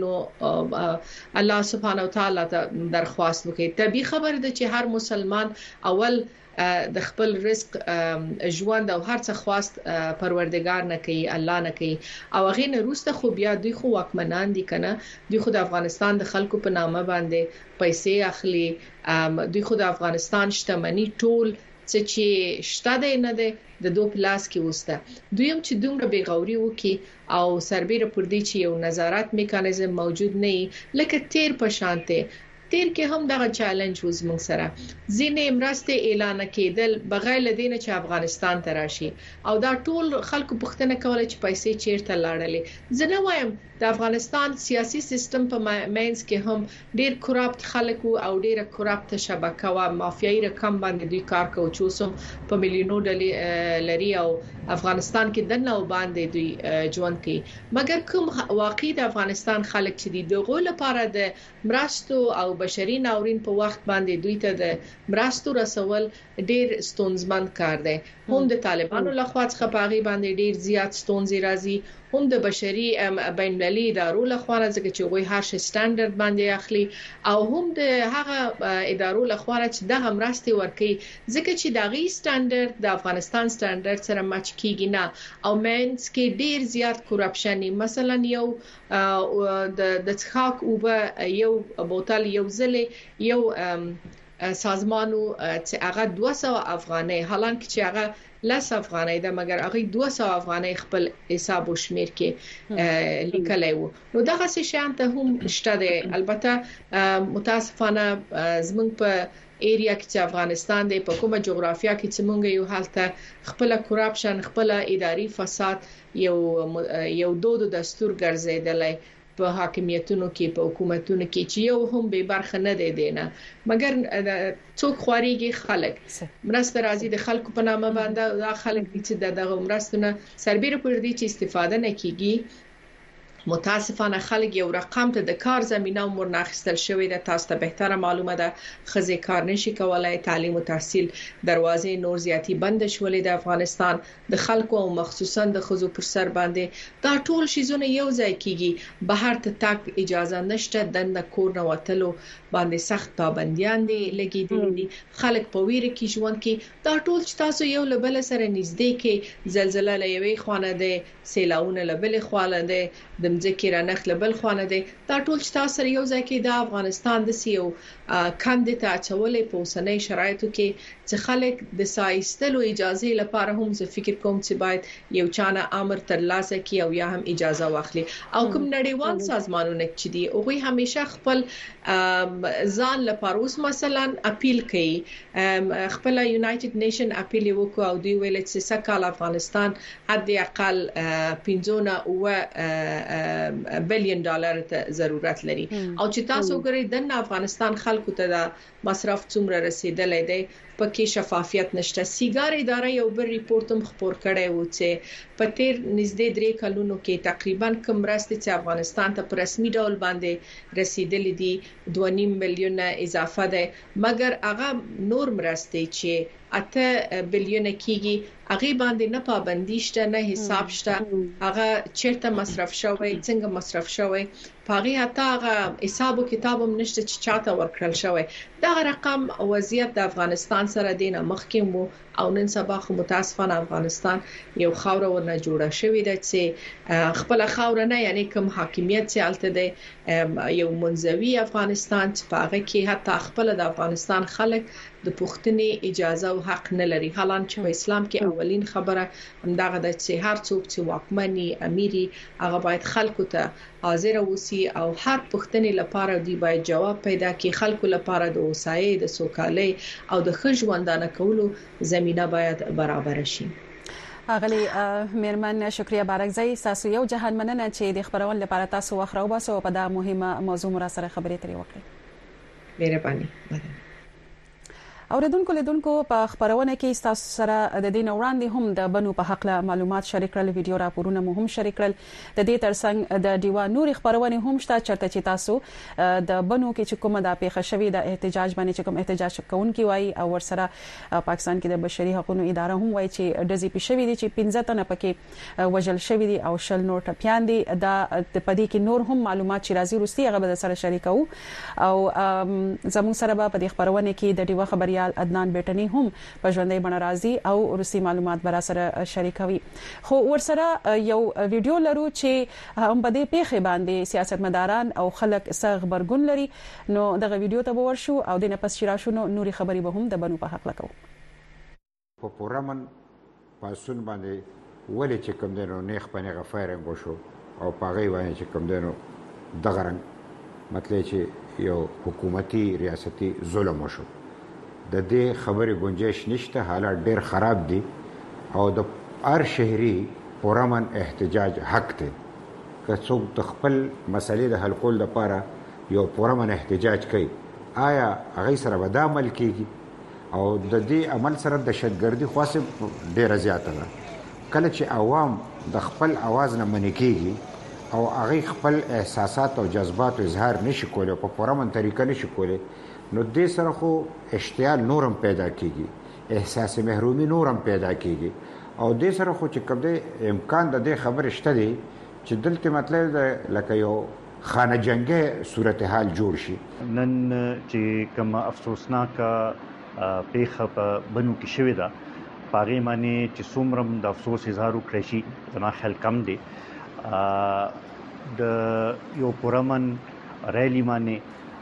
نو الله سبحانه و تعالی ته درخواست وکړي. طبي خبر ده چې هر مسلمان اول د خپل رزق ژوند او هر څه خواست پروردگار نه کوي الله نه کوي او هغه نه روسته خو بیا دوی خو واکمنان دي کنه دوی خو د افغانستان د خلکو په نامه باندې پیسې اخلي دوی خو د افغانستان شتمنۍ ټول چې شته ده نه ده د دوه پلاس کې وسته دوی هم چې دومره بیغوري وکي او سربېره پر دې چې یو نظارت میکانیزم موجود نه لکه تیر په شانته تیر کې هم دغه چیلنج وز موږ سره ځینې مرستې اعلان کېدل بغیر لدینه چې افغانستان ته راشي او دا ټول خلکو پوښتنه کوله چې پیسې چیرته لاړلې. زه نه وایم د افغانستان سیاسي سیستم په مینس کې هم ډیر کورپټ خلک او ډیره کورپټ شبکه او مافیایي رقم باندې دوی کار کوي چې اوسم په میلیونو ډالر لري او افغانستان کې د نو باندې دوی ژوند کوي. مګر کوم واقعي د افغانستان خلک چې دي دغه لپاره د مرستو او بشري ناورین په وخت باندې دوی ته د مرستو رسول ډیر ستونزمن کار دی. هم د طالبانو لخوا څخه پاغي باندې ډیر زیات ستونزې راځي هم د بشري بین المللي ادارو لخوا ځکه چې وایي هر شي سټانډرډ باندې اخلي او هم د هغه ادارو لخوا چې د مرستې ورکي ځکه چې د غي سټانډرډ د افغانستان سټانډرډ سره مچ کیږي نه او مینس کې ډیر زیات کرپشن مثلا یو د د څخاک او یو بوتل یو ځلې یو سازمانو چې هغه دوه سوه افغانۍ حالانکه چې هغه لس افغانۍ ده مګر هغه دوه سوه افغانۍ خپل حساب او شمیر کې لیکلای وو. نو دغه څه شان ته هم شته ده. البته متاسفانه زمونږ په ایریا کې چې افغانستان دی په کومه جغرافیا کې چې مونږ یو حالت خپل کرپشن خپل اداري فساد یو یو دود دستور ګرځیدلای په حاکمیتونو کې په حکومتونو کې چې یو هم به برخه نه دی دینه مګر څوک خوريږي خلک مرسته راځي د خلکو په نامه باندې دا خلک چې دغه مرستونه سربېره پر دي چې استفاده نه کیږي متاسفانه خلک یو رقم ته د کار زمينه مور ناخستل شوې ده. تاسو ته بهتره معلومه ده خزي کار نشي کولای، تعلیم او تحصیل دروازې نور زیاتی بند شولې د افغانستان د خلکو او مخصوصا د خزو پر سر باندې دا ټول شیزونه یو ځای کیږي. بهر ته تک اجازه نشته، د کور نه وتلو باندې سخت پابندیان دي لګیدلې دي. خلک په ویره کې ژوند کې دا ټول چې تاسو یو لبل سره نږدې کې زلزلہ لوي خوانه ده، سیلاونه لبل خوانه ده، د مځکې رانخ لبل خوانه ده. دا ټول چې تاسو سره یو ځای کې د افغانستان د سیو کاندید اچولې په اوسنۍ شرایطو کې چې خلک د سایستلو اجازه لپاره هم زه فکر کوم چې باید یو چانه امر ترلاسه کړي او یا هم اجازه واخلي. او کوم نړیوال سازمانونه چې دي هغه همیشه خپل ځان لپاره اوس مثلا اپیل کوي، خپل یونایټډ نیشن اپیل وکړ او دوی ویل چې سکهال افغانستان حد اقل پنځونه او بلین ډالر ته ضرورت لري. او چې تاسو ګورئ د افغانستان خلکو ته د مصرف څومره رسیدلې دی پکې شفافیت نشته. سیګار اداره یو بل ریپورت هم خبر کړی و چې په تیر نږدې درې کلونو کې تقریبا کم راستي چې افغانستان ته په رسمي ډول باندې رسیدلې دي دوه نیم میلیون اضافه ده، مګر هغه نور مرستي چې اته بلیون کېږي هغه باندې نه پابندي شته، نه حساب شته، هغه چیرته مصرف شوی، څنګه مصرف شوی، پاغي حتی هغه حساب او کتاب هم نشته چې چاته ورکړل شوی. دا رقم وضعیت د افغانستان سره دینه مخکې مو او نن سبا خو متاسفانه افغانستان یو خاور ورنه جوړه شوې ده چې خپل خاور نه، یعنی کوم حاکمیت چې الته ده یو منځوي افغانستان چې پاغه کې حتی خپل د افغانستان خلک د پښتني اجازه او حق نه لري. حالان چې په اسلام کې اولین خبره همدغه ده چې هر څوک چې واکمني اميري هغه باید خلکو ته حاضر اوسي او هر پښتني لپاره دی باید جواب پیدا کړي. خلکو لپاره د اوسایي، د سوکالۍ او د ښه ژوندانه کولو زمينه باید برابر شي. اغلی میرمن شکریه بارکزی، تاسو یو جهان مننه چې د خبرون لپاره تاسو وخت راوباسو په دا مهمه موضوع مرا سره خبرې ترې وکړې. مهرباني. اوریدونکو لیدونکو په خبرونه کې تاسو سره د دین وړاندې هم د بنو په حق له معلومات شریک کړل، ویډیو راپورونه مو هم شریک کړل. د دې ترڅنګ د دیوا نور خبرونه هم شته چرته چې تاسو د بنو کې چې کومه د پیښه شوې د احتجاج باندې چې کوم احتجاج کوونکی وایي او ورسره پاکستان کې د بشري حقوقو اداره هم وایي چې ډزې پېښې دي چې پنځه تنه پکې وژل شوی دي او شل نور ټپيان دي. دا د پدې کې نور هم معلومات چې راځي روسي هغه به سره شریکو او زموږ سره په دې خبرونه کې د دیوا خبري عدنان بیٹنی هم په ژوندۍ بڼه راځي او روسي معلومات برا سره شریکوي. خو ورسره یو ویډیو لرو چې هم په دې پیښه باندې سیاستمداران او خلک څنګه خبرګون لري، نو دغه ویډیو ته ورشو او د نه پس شراشونو نوري خبري به هم د بنو په حق لکو. په پورمن پاسون باندې ولې چې کوم دنو نیخ پنه غفایرنګ وشو او پاغي وایي چې کوم دنو دغه رنګ مطلب چې یو حکومتي ریاستي ظلم وشو. د دې خبرې گنجائش نشته، حالات ډېر خراب دي او د هر شهري پورمن احتجاج حق دی. که څوک د خپل مسلې د حل کولو لپاره یو پورمن احتجاج کوي، آیا هغه سره به دا عمل کیږي؟ او د دې عمل سره دهشتګردي خاصه ډېره زیاته ده. کله چې عوام د خپل आवाज نه منې کیږي او هغه خپل احساسات او جذبات اظهار نشي کولای، په پورمن طریقه نشي کولای، نو دې سره خو اشتعال نورم پیدا کیږي، احساس محرومي نورم پیدا کیږي او دې سره خو چې کوم دې امکان د دې خبر شته دی چې دلته مطلب لکه یو خانه جنگي صورتحال جوړ شي. نن چې کوم افسوسناک پیښه په بنو کې شوې ده پاغي معنی چې څومره د افسوس اظهار وکړي شي زما خیال کم دی. د یو پرمن ریلی معنی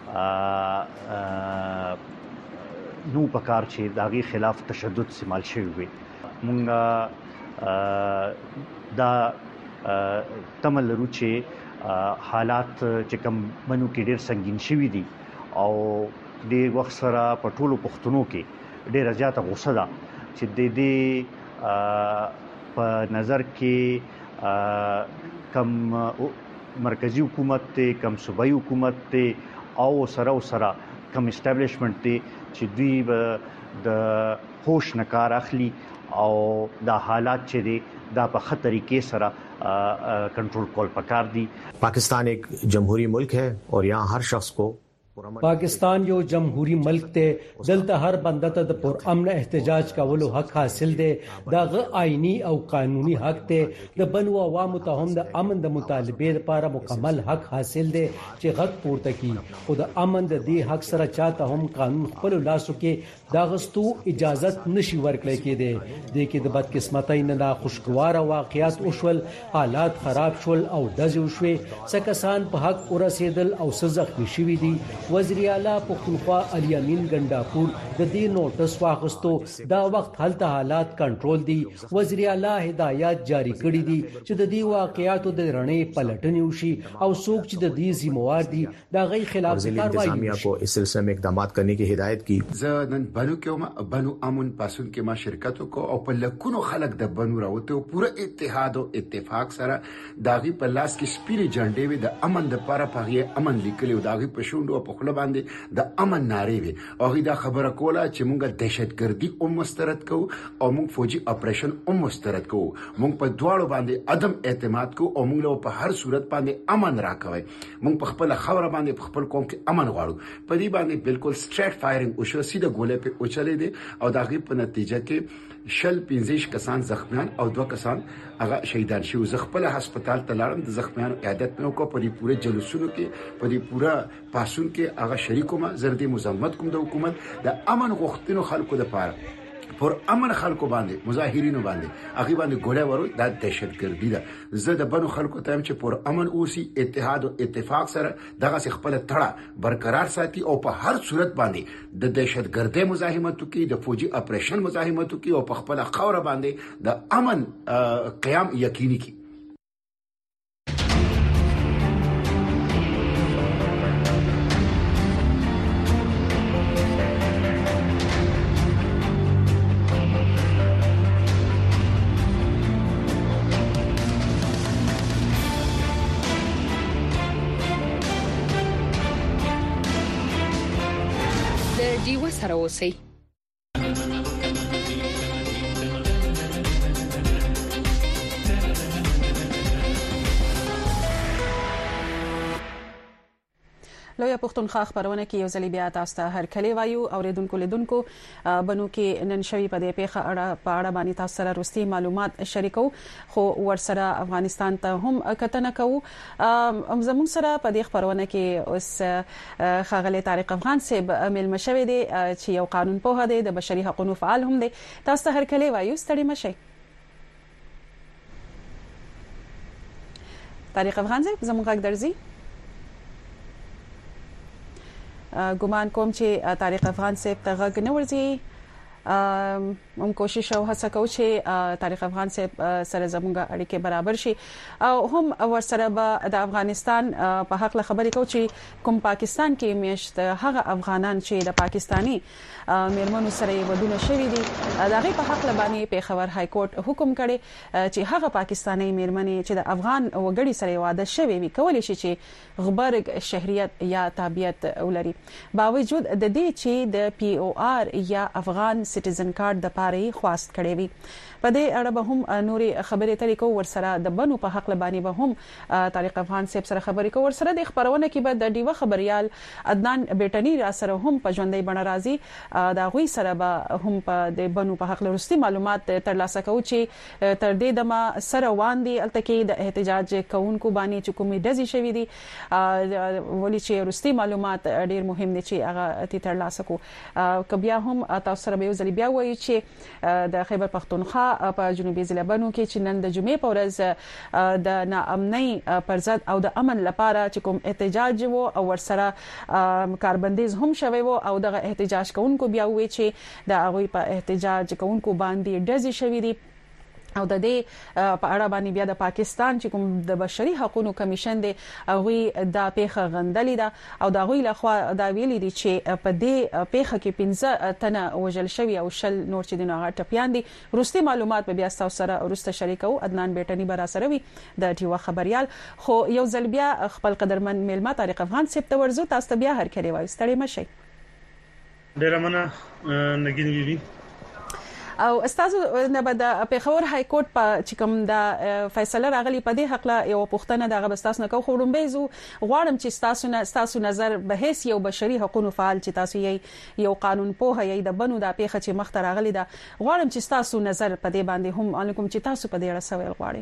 نو پکار چې داغي خلاف تشدد استعمال شوی وي. مونږه دا تمل لرو چې حالات چې کوم منو کې ډېر سنگین شوی دي او د وخت سره په ټولو پښتنو کې ډېر زیاته غوسه ده چې د دې په نظر کې کم مرکزی حکومت ته، کم صوبایي حکومت ته او سره سره کم اسټابلیشمنت ته چې دوی به د هوش نه کار اخلي او دا حالات چې دي دا په خطرې کې سره कंट्रोल कॉल पकार दी। पाकिस्तान एक जमहूरी मुल्क है और यहाँ हर शख्स को पाकिस्तान यो जमहूरी मुल्क ते दलता हर बंदा ته د پر امن احتجاج کولو حق حاصل دی دغه آئینی او قانوني حق ته د بنو عوامو ته هم د امن د مطالبه لپاره مکمل حق حاصل دی چې غږ پورته کی او د امن د دې حق سره چاته هم قانون خپل لاسو کې داغستو اجازت نشي ورکړی کېده د کې د بدقسمتۍ نه خوشگوار واقعیات وشول حالات خراب شول او دزو شوي سکسان په حق ورسېدل او سزخمي شوي دي وزیر اعلی پختونخوا علي امین ګنداپور د دې نوټس واغستو دا وخت هلته حالات کنټرول دي وزیر اعلی هدایت جاری کړي دي چې د دې واقعیاتو د رڼې پلټنې وشي او څوک چې د دې ذمہوار دي دا غي خلاف کاروائی کو اس سلسلے میں اقدامات کرنے کی ہدایت کی زنن بنو کې بنو امن پاسون کې ما شرکت کو او په لکونو خلک د بنو راوته پوره اتحاد او اتفاق سره داغي په لاس کې سپیری جنډې وي د امن د لپاره په امن لیکلو داغي په شوندو په خپل باندې د امن نارې وي او دا خبره کوله چې موږ دهشتګردي او مسترد کو او موږ فوجي اپریشن او مسترد کو موږ په دواړو باندې عدم اعتماد کو او موږ په هر صورت باندې امن راکوي موږ په خپل خبره باندې په خپل قوم کې امن غواړو په دې باندې بالکل سټریټ فایرینګ او شو سیده ګولې په اوچلې دي او داغي په نتیجه کې شل پنځه کسان زخمیان او دوه کسان هغه شهیدان شو زه خپل هسپتال ته لاړم د زخمیانو عیادت مې وکړه په دې پوره جلوسونو کې په دې پوره پاسون کې هغه شریکو ما زردي مزاحمت کوم د حکومت د امن غوښتنو خلکو د پاره پر امن خلکو باندې مظاهرینو باندې هغه باندې ګولې ورو د دهشتګردي ده زه د بنو خلکو ته چې پر امن اوسي اتحاد او اتفاق سره دغه خپل تړه برقرار ساتي او په هر صورت باندې د دهشتګردۍ مزاحمت کوي د فوجي اپریشن مزاحمت کوي او په خپل خوره باندې د امن قیام یقیني کوي ډیوه سره اوسئ لویا پښتونخوا خبرونه کې یو ځلې بیا تاسو ته هرکلی وایو اوریدونکو لیدونکو بنو کې نن شوی په دې پیښه اړه په اړه باندې تاسو سره وروستي معلومات شریکو خو ورسره افغانستان ته هم کتنه کوو زموږ سره په دې خبرونه کې اوس خاغلی طارق افغان صاحب مل مشوي دي چې یو قانون په هده د بشري حقوقو فعال هم دي تاسو ته هرکلی وایو ستړي مشئ طارق افغان صاحب زموږ غږ درځي ګومان کوم چې طارق افغان صاحب ته غږ نه ورځي هم کوشش او هڅه کوو چې طارق افغان صاحب سره زموږ اړیکې برابر شي او هم ورسره به د افغانستان په حق له خبرې کوو چې کوم پاکستان کې میشت هغه افغانان چې د پاکستانی میرمنو سره ودونه شوي دي دغه په حق له باندې پیښور های کورټ حکم کړي چې هغه پاکستانی میرمنې چې د افغان وګړي سره واده شوي وي کولی شي چې غبرګ شهريت یا تابعیت ولري باوجود د دې چې د پی او آر یا افغان سټیزن کارت د پاره خواست کړي وي په دې اړه به هم نوري خبرې ترې کو ورسره د بنو په حق لبانی به هم طارق افغان صاحب سره خبرې کو ورسره د خبرونه کې به د ډیوه خبريال عدنان بیٹنی را سره هم په ژوندۍ بڼه راځي دا غوي سره به هم په د بنو په حق لرستي معلومات ترلاسه کوي چې تر دې دمه سره واندي التکی د احتجاج کوونکو باندې چې کومې دزي شوې دي ولې چې رستي معلومات ډیر مهم دي چې هغه ترلاسه کو کبیا هم تاسو سره به ځل بیا وایي چې د خیبر پختونخوا په جنوبي ضلع بنو کې چې نن د جمعې په ورځ د ناامنۍ پر ضد او د امن لپاره چې کوم احتجاج وو او ورسره کاربندیز هم شوی وو او دغه احتجاج کوونکو بیا وی چې د هغه په احتجاج کوونکو باندې ډزې شوې دي او د دې په اړه باندې بیا د پاکستان چې کوم د بشري حقوقو کمیشن دی هغه د پیښه غندلې ده او دا غوي لخوا دا ویلي دي چې په دې پیښه کې پنځه تنه وژل شوی او شل نور چې دغه ټپيان دي روستي معلومات به بیا تاسو سره ورسته شریکو عدنان بیٹنی برا سره وي د ټیوا خبريال خو یو ځل بیا خپل قدرمن میلمه طارق افغان صاحب ته ورزو تاسو بیا هر کړي وای ستړي مشي ډیر مننه نګین بیبي او استاسو نه بد پیښور های کورټ په چې کوم دا فیصله راغلی په دې حق لا یو پښتنه دغه بستاس نه کو خورم بیزو غواړم چې تاسو نه تاسو نظر به هیڅ یو بشري حقوقو فعال چې تاسو یې یو قانون په هي د بنو د پیښه چې مخ ته راغلی دا غواړم چې تاسو نظر په دې باندې هم علیکم چې تاسو په دې اړه سوال غواړئ.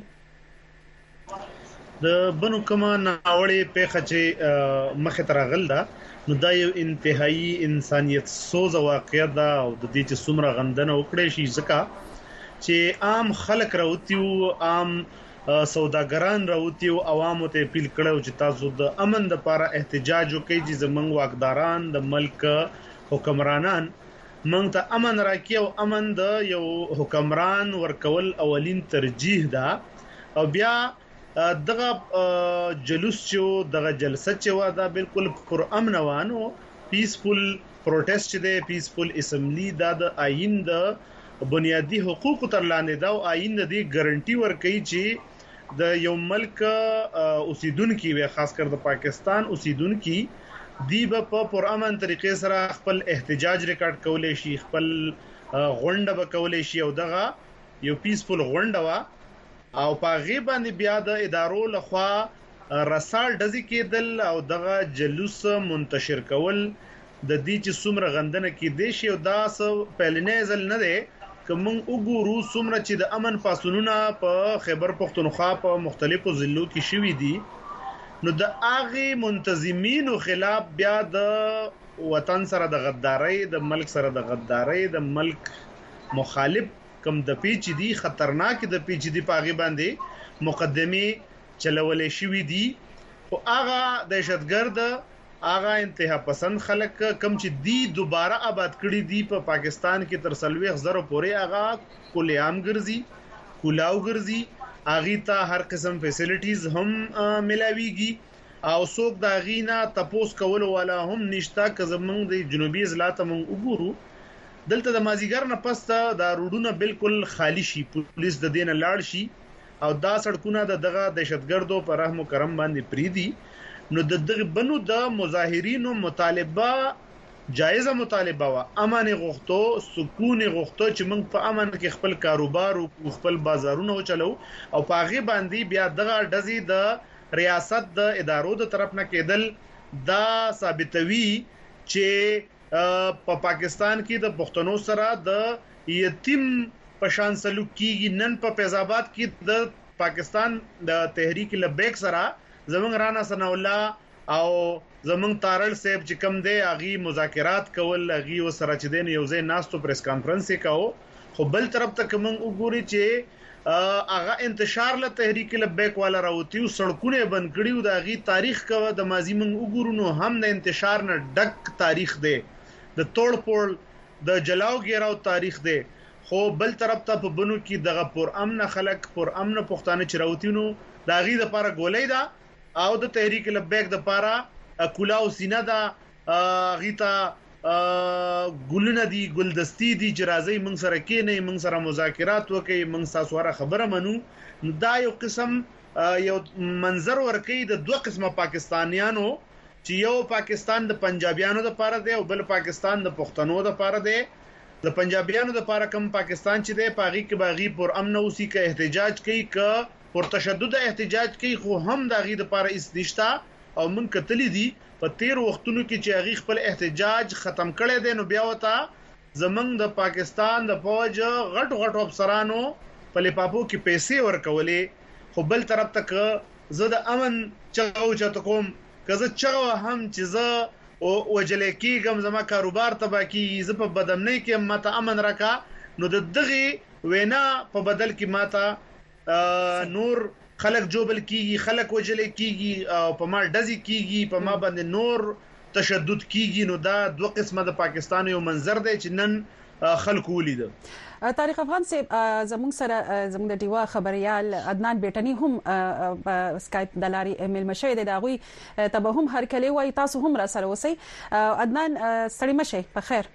د بنو کما ناوړې پیښه چې مخ ته راغل دا نو دا یو انتهایی انسانيت سوز واقعیت دا او د دې چې څومره غندنه وکړي شي ځکه چې عام خلک راوتیو عام سوداګران راوتیو عوامو ته اپیل کړو چې تاسو د امن لپاره احتجاج وکړئ چې زمنګ واکداران د ملک حکمرانان مونږ ته امن راکې او امن د یو حکمران ورکول اولین ترجیح ده او بیا دغه جلوس چې دغه جلسه چې و دا بالکل پر امن وانه پیسفل پروټیسټ دی پیسفل اسمبلی دا د آئین د بنیادی حقوقو تر لاندې دا او آئین د ګارانټي ورکړي چې د یو ملک اوسیدونکو وي خاص کر د پاکستان اوسیدونکو دی په پر امن طریقې سره خپل احتجاج ریکارډ کولای شي خپل غونډه به کولای شي او دغه یو پیسفل غونډه وا او په غیبه بیا د ادارو لخوا رسال دزي کېدل او دغه جلوس منتشر کول د دې چې څومره غندنه کې دي شي او دا څه پهلنې ځل نه دی کوم وګورو څومره چې د امن پاسونونه په خیبر پختونخوا په مختلفو ضلعو کې شوي دي نو د اغه منتظمینو خلاف بیا د وطن سره د غدارۍ د ملک سره د غدارۍ د ملک مخالف کم د پیچ دي خطرناک د پیچ دي پاغي باندې مقدمه چلولې شوې دي او هغه دهشتګرد هغه انتها پسند خلک کم چې دی دوباره آباد کړي دي په پا پاکستان کې تر سلويخ زره پورې هغه کلیام ګرځي کولاو ګرځي اغه ته هر قسم فیسیلیټیز هم ملاويږي او څوک دا غینا تپوس کول ولا هم نشتا که زمونږ د جنوبي ضلعات مونږ وګورو دلته د مازیګر نه پسته دا روډونه بالکل خالی شي پولیس د دینه لاړ شي او دا سړکونه د دغه دهشتګردو پر رحم و کرم باندې پریدي نو د دغه بنو د مظاهرینو مطالبه جایزه مطالبه وا امن غوښتو سکون غوښتو چې موږ په امن کې خپل کاروبار او خپل بازارونه چلو او په غي باندې بیا دغه دزي د ریاست د ادارو د طرف نه کېدل دا ثابتوي چې په پا پاکستان کې د پښتنو سره د یتیم پشان سلوک کیږي نن په فیضآباد کې د پاکستان د تحریک لبیک سره زمونږ رانا ثنا الله او زمونږ تارل صاحب چې کوم دی اغي مذاکرات کول اغي وسره چې دین یو ځای ناستو پریس کانفرنس وکاو خو بل طرف ته کوم وګوري چې اغه انتشار له تحریک لبیک والا راوتی سړکونه بند کړیو د اغي تاریخ کوه د ماضی من وګورو نو هم د انتشار نه ډک تاریخ دی د توړ پوړ د جلاو ګیراو تاریخ دی خو بل طرف ته په بنو کې دغه پر امن خلک پر امن پښتانه چروتینو دا غي د لپاره ګولې دا او د تحریک لبیک د لپاره کولاو سینه دا غیتا ګلونه دي ګلدستی دي جرازي من سره کې نه من سره مذاکرات وکي من تاسو سره خبره منو دا یو قسم یو منظر ورکې د دوه قسمه پاکستانیانو چې یو پاکستان د پنجابیانو د لپاره دی او بل پاکستان د پښتنو د لپاره دی د پنجابیانو د لپاره کم پاکستان چې دی پاغي کې باغی پر امن او سی کا احتجاج کوي ک پر تشدد احتجاج کوي خو هم د غي د لپاره استدشتا او من کتلی دي په تیر وختونو کې چې غي خپل احتجاج ختم کړي دي نو بیا وتا زمنګ د پاکستان د فوج غټ غټ افسرانو په لپاپو کې پیسې ورکولې خو بل طرف ته زه د امن چاو چته کوم کزه چغه هم چې زه او وجلې کېږم زما کاروبار تبا کې زه په بدمنۍ کې ماته امن راکا نو د دغه وینا په بدل کې ماته نور خلک جوبل کیږي خلک وجلې کیږي او په ما دزي کیږي په ما باندې نور تشدد کیږي نو دا دوه قسمه د پاکستان یو منظر دی چې نن خلک ولید طارق افغان سے زموږ سره زموږ د ډیوا خبريال عدنان بیٹنی هم په سکایپ د لاري ایمیل مشه د داغوي تبه هم هر کله وای تاسو هم را سره وسی عدنان ستړي مشه په خیر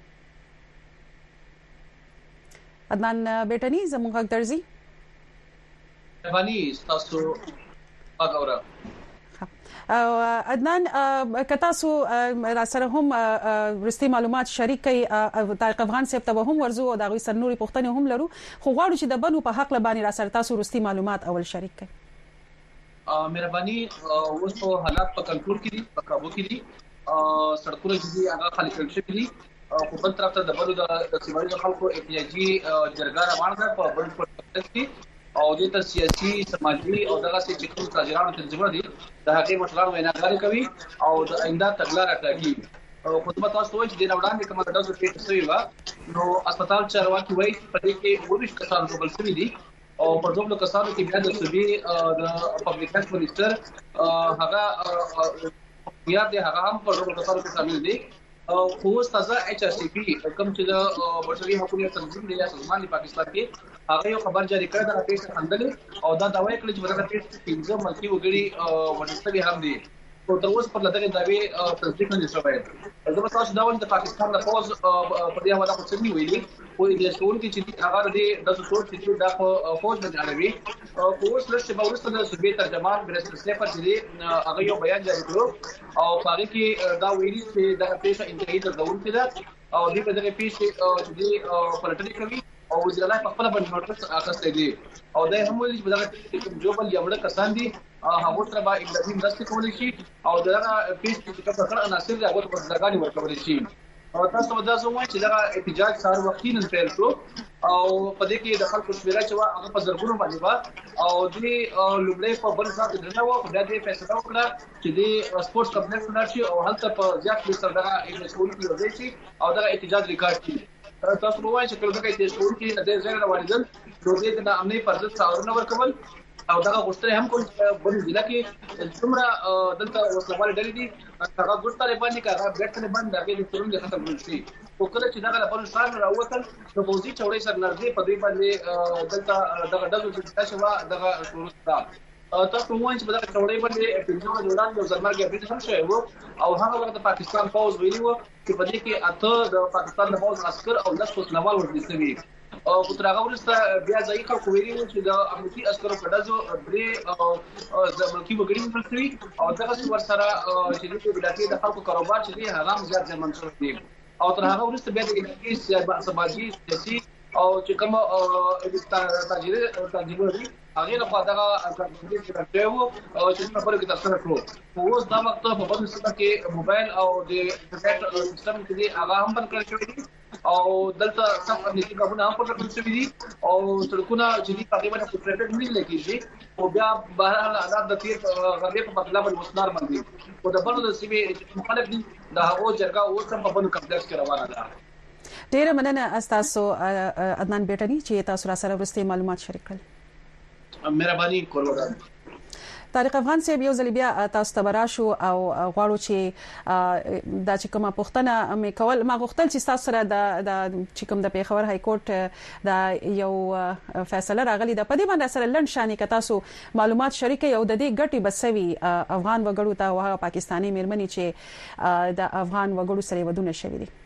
عدنان بیٹنی زموږ غږ درځي باندې تاسو وګورئ عدنان کتا سو را سره هم رستي معلومات شریک کوي طارق افغان صاحب ته هم ورزو او دغه سرنوري پښتنه هم لرو خو غواړو چې د بنو په حق لبانی را سره تاسو رستي معلومات اول شریک کړئ. مهرباني اوس په حالات په کنټرول کې دي په قابو کې دي سړکونه چې هغه خالي کړل شوي دي په بل طرف ته د بلو د سیمایي خلکو احتیاجي جرګه روان ده په بل پروسس کې او د تر سیاسي سماجي او دغه چې کوم تاجرانو تنظیمونه دي د هغه مشرانو ویناګاری کوي او د آینده تګلارې ټاکي او خدمت تاسو وایي چې د وړاندې کومه د داسې پیښه شوې و نو هسپتال چارواکي وایي په دې کې وړي کسان ټوبل شوي دي او په دوه کسانو کې بیا د صوبې د پبلک هیلث منسٹر هغه بیا د هغه هم په دوه کسانو کې شامل دي او خو تازه ایچ ار سی پی کوم چې د بشري حقوقو تنظیم دی یا سازمان پاکستان کې هغه یو خبر جاری کړ دا پیښه خندلې او دا داوی کړی چې ورته پیښه پنځه ملکی وګړي ورسته هم دي او تر اوسه په لږه داوی تصدیق نه شوی. زه به تاسو دا وایم چې پاکستان د فوز په دې حواله څه څه ویلي خو د ټول کې چې هغه د د څو چې د فوج باندې اړوي او اوس لږ به ورسته د صوبې ترجمان برسل سلیپر چې هغه یو بیان جاری کړو او هغه کې دا ویلي چې دا پیښه انتهایی دردونکې ده او دې په دغه پیښه چې د پلټنې کوي او وزیر الله په خپل باندې نوټس اخیستې دي او دا هم ویلي چې دغه جو بل یوړه کسان دي هغه تر به امدادي مرسته کولی شي او دغه پیښه چې کوم څه عناصر دي هغه په ځګانې ورکول شي. او تاسو مدا زه وایم چې دا احتجاج سار وختي نن پیل شو او په دې کې د خلکو شمیره چې هغه په زرګونو باندې و او دې لومړی په بل ځای درنه و په دې فیصله وکړه چې د سپورتس کمپلیکس ولرشي او هلته په زیات مستر دغه انډستریال کې وځي شي او دغه احتجاج ریکارډ شي. تاسو وایئ چې کله دغه احتجاج کې د ځای روانېدل نو دې د امنیت پر ضد څارنه ورکول او دغه غوښتنه هم کوم بل ضلع کې څومره دلته وسلوال ډلې دي هغه ګټه باندې هغه بیٹنه باندې هغه د څومره ختم کړی او کله چې دغه په شان راوتل نو فوزي چوړې سر نږدې په دې باندې دلته دغه دغه چې تاسو وا دغه شروع تاسو وایئ چې دغه چوړې باندې پنځه ډولان یو ځلمرګ به هم شوی وو او هغه وخت پاکستان فوز ویلی وو چې په دې کې اته د پاکستان د فوز عسكر او لس وسلوال ورسېږي او ترغه ورسته بیا ځای خلکو ویلي چې د امریکایي عسکرو په دزو درې او د ملکی وګړي مرسته او دغه ور سره چې د ولایتي د خلکو کاروبار چې دی هغه هم زیات ځمن شو دي او ترغه ورسته بیا د انګلیس سماجی سیاسي او چې کوم تاجر تاجر دي هغه له خوا دغه کارکونکي چې راځي او چې په خپل کې تاسو کړو اوس دا وخت په بل څه کې موبایل او د انټرنیټ سیستم کې دی هغه هم بند کړی شوی دی او دلته صف امنیتي قانون هم پټ کړی شوی دي او سړکونه چې دی تقریبا په ټریفیک نه لګیږي او بیا بهر حالات د تیر غربي په بدلا باندې وسنار باندې او د بلو د سیمې مخالف دي د هغو جرګه اوس هم په بنو کمپلیکس کې روانه ده. ډیر مننه تاسو عدنان بیٹنی چې تاسو را سره ورسته معلومات شریک کړل. مهرباني کوله. طارق افغان صاحب یو ځل بیا تاسو ته براشو او غواړو چې دا چې کومه پښتنه مې کول ما غوښتل چې تاسو سره د چې کوم د پیښور های کورټ د یو فیصله راغلی د پدې باندې سره لند شانې ک تاسو معلومات شریک یو د دې ګټي بسوي افغان وګړو ته او پاکستاني مېرمنې چې د افغان وګړو سره ودونه شوي دي.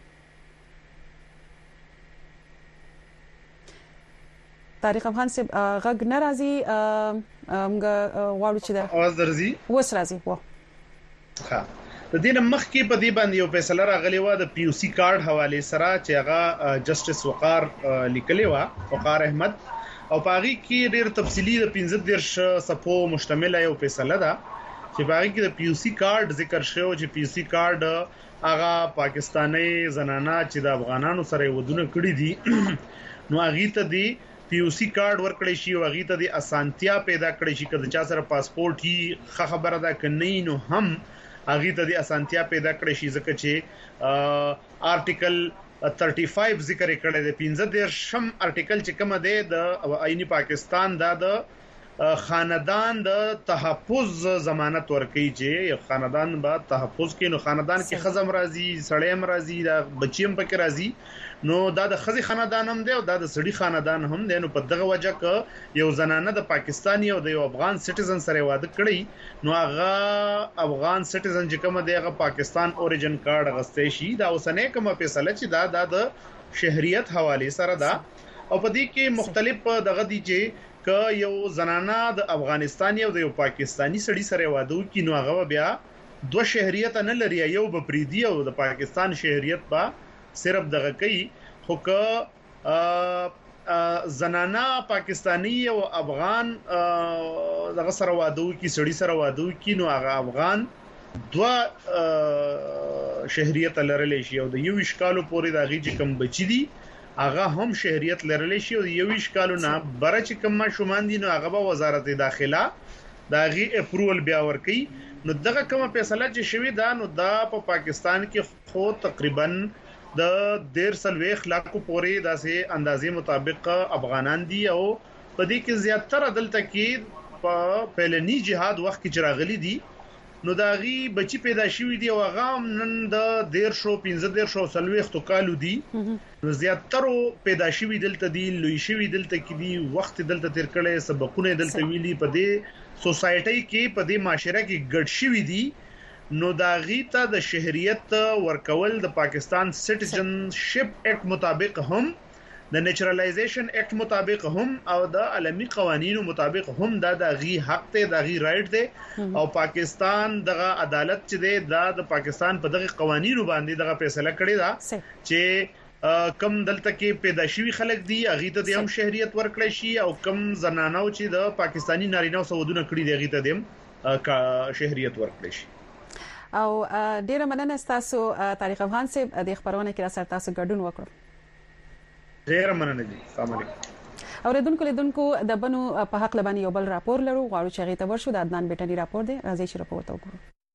طارق افغان صاحب غږ ناراضي موږ غواړو چې د اواز درځي وس راځي وو ها د دې مخ کې په دې باندې یو فیصله راغلی و د پی یو سی کارت حواله سره چې هغه جسټس وقار لیکلی و وقار احمد او پاغي کې ډېر تفصیلی د پنځه دیرش صفو مشتمل یو فیصله ده چې پاغي کې د پی یو سی کارت ذکر شوی چې پی یو سی کارت هغه پاکستاني زنانه چې د افغانانو سره ودونه کړی دي نو هغه ته دی پی یو سی کارت ورکړی شي او هغه ته د اسانتیا پیدا کړی شي کله چې سره پاسپورت هی خبره ده کني نو هم هغه ته د اسانتیا پیدا کړی شي ځکه چې آرټیکل پنځه شپږ ذکر کړی دی پنځه دیرش شم آرټیکل چې کوم دی د آئینی پاکستان دا د خاندان د تحفظ ضمانت ورکړي چې یو خاندان به تحفظ کې نو خاندان کې خزم راځي سړی هم راځي دا بچیم پکې راځي نو دا د خزي خاندان هم دی او دا د سړي خاندان هم دی نو په دغه وجه ک یو زنانه د پاکستاني او د یو افغان سټیزن سره واده کړی نو هغه افغان سټیزن چې کوم دی هغه پاکستان اوریجن کارت غستې شي دا اوسنه کوم فیصله چې دا د شهريت حواله سره دا او په دې کې مختلف دغه دي چې ک یو زنانه د افغانستان یو د یو پاکستانی سړي سره واده کی نو هغه بیا دوه شهریت نه لري یو به پریدي او د پاکستان شهریت با صرف دغه کوي خو ک زنانه پاکستانی او افغان دغه سره واده کی سړي سره واده کی نو هغه افغان دوه شهریت لرلې شي او د یو اشکالو پورې د غیږ کم بچی دي هغه هم شهریت لرلی شي او یو اشکالو نه بره چې کوم شومان دي نو هغه به وزارت داخله دا غي اپروول بیا ورکي نو دغه کومه فیصله چې شوی دا نو دا په پا پاکستان کې خو تقریبا د ډیر سلويخ لاکو پورې داسې اندازې مطابق افغانان دي او په دې کې زیاتره دلته کې په پهلنی جهاد وخت کې چراغلي دي نو داغي بچی پیدا شوی دی او هغه نن د ډیر شو پنځه ډیر شو سلويخ تو کالو دي نو زیاتره پیدا شوی دلته دی لوی شوی دلته کې دی وخت دلته تیر کړي سبقونه دلته ویلي په دې سوسایټي کې په دې معاشره کې ګډ شوی دی نو داغي ته د شهریت ورکول د پاکستان سټیزنشپ اکټ مطابق هم د نیچرالایزیشن اکټ مطابق هم او د عالمي قوانینو مطابق هم دا د غي حق ته د غي رائټ دی او پاکستان دغه عدالت چې دی دا د پاکستان په دغه قوانینو باندې دغه فیصله کړی دا چې کم دلته کې پیدا شوی خلک دي اغه ته د هم شهریت ورکړی شي او کم زنانو چې د پاکستانی نارینه سودونه کړی دی اغه ته د شهریت ورکړی شي او ډیره مننه تاسو تاریخ افغان صاحب د خبرونه کې را سره تاسو ګډون وکړو ډیر مننه دي السلام علیکم اوریدونکو لیدونکو د بنو په حق لبانی یو بل راپور لرو غواړو چې غیته ورشو د عدنان بیٹنی راپور دی راځي چې راپور ته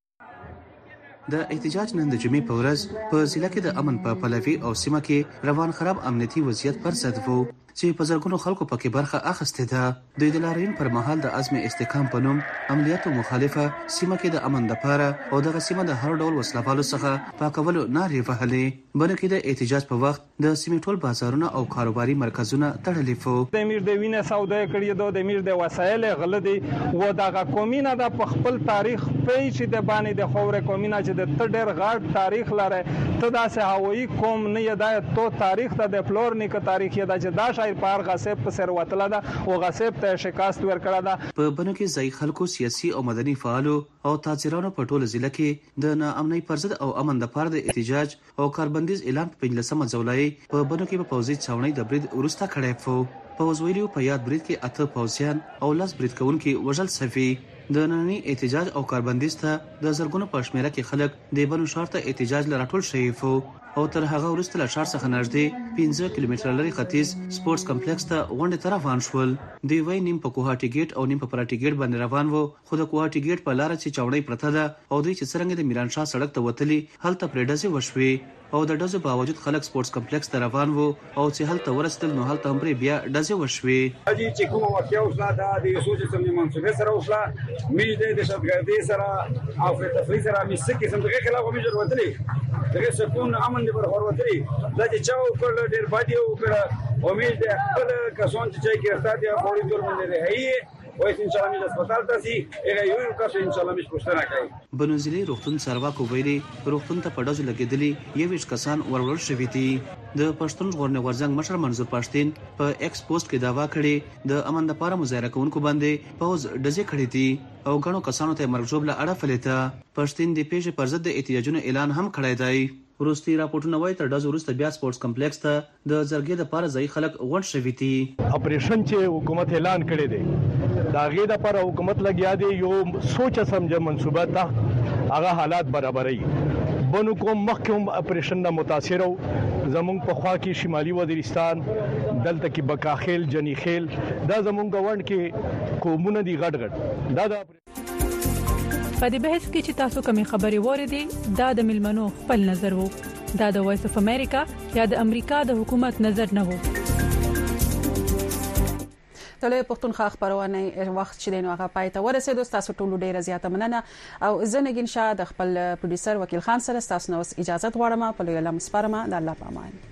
وګورو د احتجاج نن د جمعې په ورځ په ضلع کې د امن په پلوي او سیمه کې روان خراب امنیتي وضعیت پر ضد وو چې په زرګونو خلکو پکې برخه اخیسته ده د دلاریون پر مهال د عزم استحکام په نوم عملیاتو مخالفه سیمه کې د امن لپاره او د سیمه د هر ډول وسلوالو څخه پاکولو نارې وهلې بنه کې د احتجاج په وخت د سیمې ټول بازارونه او کاروباري مرکزونه تړلې وو د امیر د وینې سودا کړی د امیر د وسایل غلدي و دغه قومینه د خپل تاریخ په چې د باندې د خوري قومینه چې د تډر غاټ تاریخ لري ته داسې هوایی قوم نه یاد ته تاریخ ته د فلور نه ک تاریخ یاد چې دا شاعر پار غصب په سر وتله ده او غصب ته شکاست ورکړه ده په بنو کې ځای خلکو سیاسي او مدني فعالو او تاجرانو په ټوله ضلع کې د ناامنۍ پر ضد او امن لپاره د احتجاج او کاربندیز اعلان په پنځلسمه جولای په بنو کې په پوځي چاونۍ د برید ورسته کړی وو په وزویلو په یاد برید کې اته پوځیان او لاس برید کوونکي وژل شوي د نننی احتجاج او کاربندیز ته د زرګونو په شمیره کې خلک د بنو شهر ته احتجاج لراټول شوي وو او تر هغه وروسته له شهر څخه نږدې پنځه کیلومتره لري ختیځ سپورتس کمپلیکس ته غونډه ته روان شول دی وای نیم په کوهاټي ګیټ او نیم په پراټي ګیټ باندې روان وو خو د کوهاټي ګیټ په لار چې چاونۍ پرته ده او دوی چې څنګه د میران شاه سړک ته وتلي هلته پریډزي وشوي او د ډزو باوجود خلک سپورتس کمپلیکس ته روان وو او چې هلته ورسېدل نو هلته هم بیا ډزې وشوي اجي چې کومه واقعیا وشله دا د سوچ سمې منصوبې سره وشله مې د دهشتګردي سره او په تفریح سره مې سکه سم دغه خلاف مې جوړ وتلې دغه سکون امن دی پر وروتلې دا چې چاو کړ ډېر باندې وکړه امید ده خپل کسان چې ګرځا دي په ډول باندې ده هي وای ان شاء الله د هسپتال ته سي هغه یو یو کس ان شاء الله مش پوښتنه کوي بنوزلي روغتون سرواکو ویلي روغتون ته پډاز لګیدلی یو ویش کسان ورول شوی دي د پښتون ژغورنې غورځنګ مشر منظور پښتين په ایکس پوسټ کې داوا کړی د امن لپاره مظاهره کوونکو باندې پوز ډزې کړې دي او غنو کسانو ته مرګ جوړه اړه فلیته پښتين د پیښې پر ضد د احتجاجونو اعلان هم کړی دی وروستي راپورټونه وایي تر ډزو وروسته بیا سپورتس کمپلیکس ته د زرګې لپاره ځای خلک غونډ شوي دي اپریشن چې حکومت اعلان کړی دی دا غي د لپاره حکومت لګیا دی یو سوچ سمجه منصوبه ته هغه حالات برابرۍ بنو کوم مخکوم اپریشن نه متاثر او زمونږ په خوا کې شمالي وزیرستان دلته کې بکاخیل جنیخیل دا زمونږ غوند کې قومونه دي غټ غټ دا د په دې بحث کې چې تاسو کومې خبرې وریدي دا د ملمنو خپل نظر وو دا د وایس اف امریکا یا د امریکا د حکومت نظر نه وو تله پښتونخوا خبرونه وخت چې دینو هغه پای ته ورسېدو تاسو ټول ډیره زیاته مننه او زنګین شاه د خپل پروډوسر وکیل خان سره تاسو نو اجازه غواړم په لوی لمس پرما د الله پامان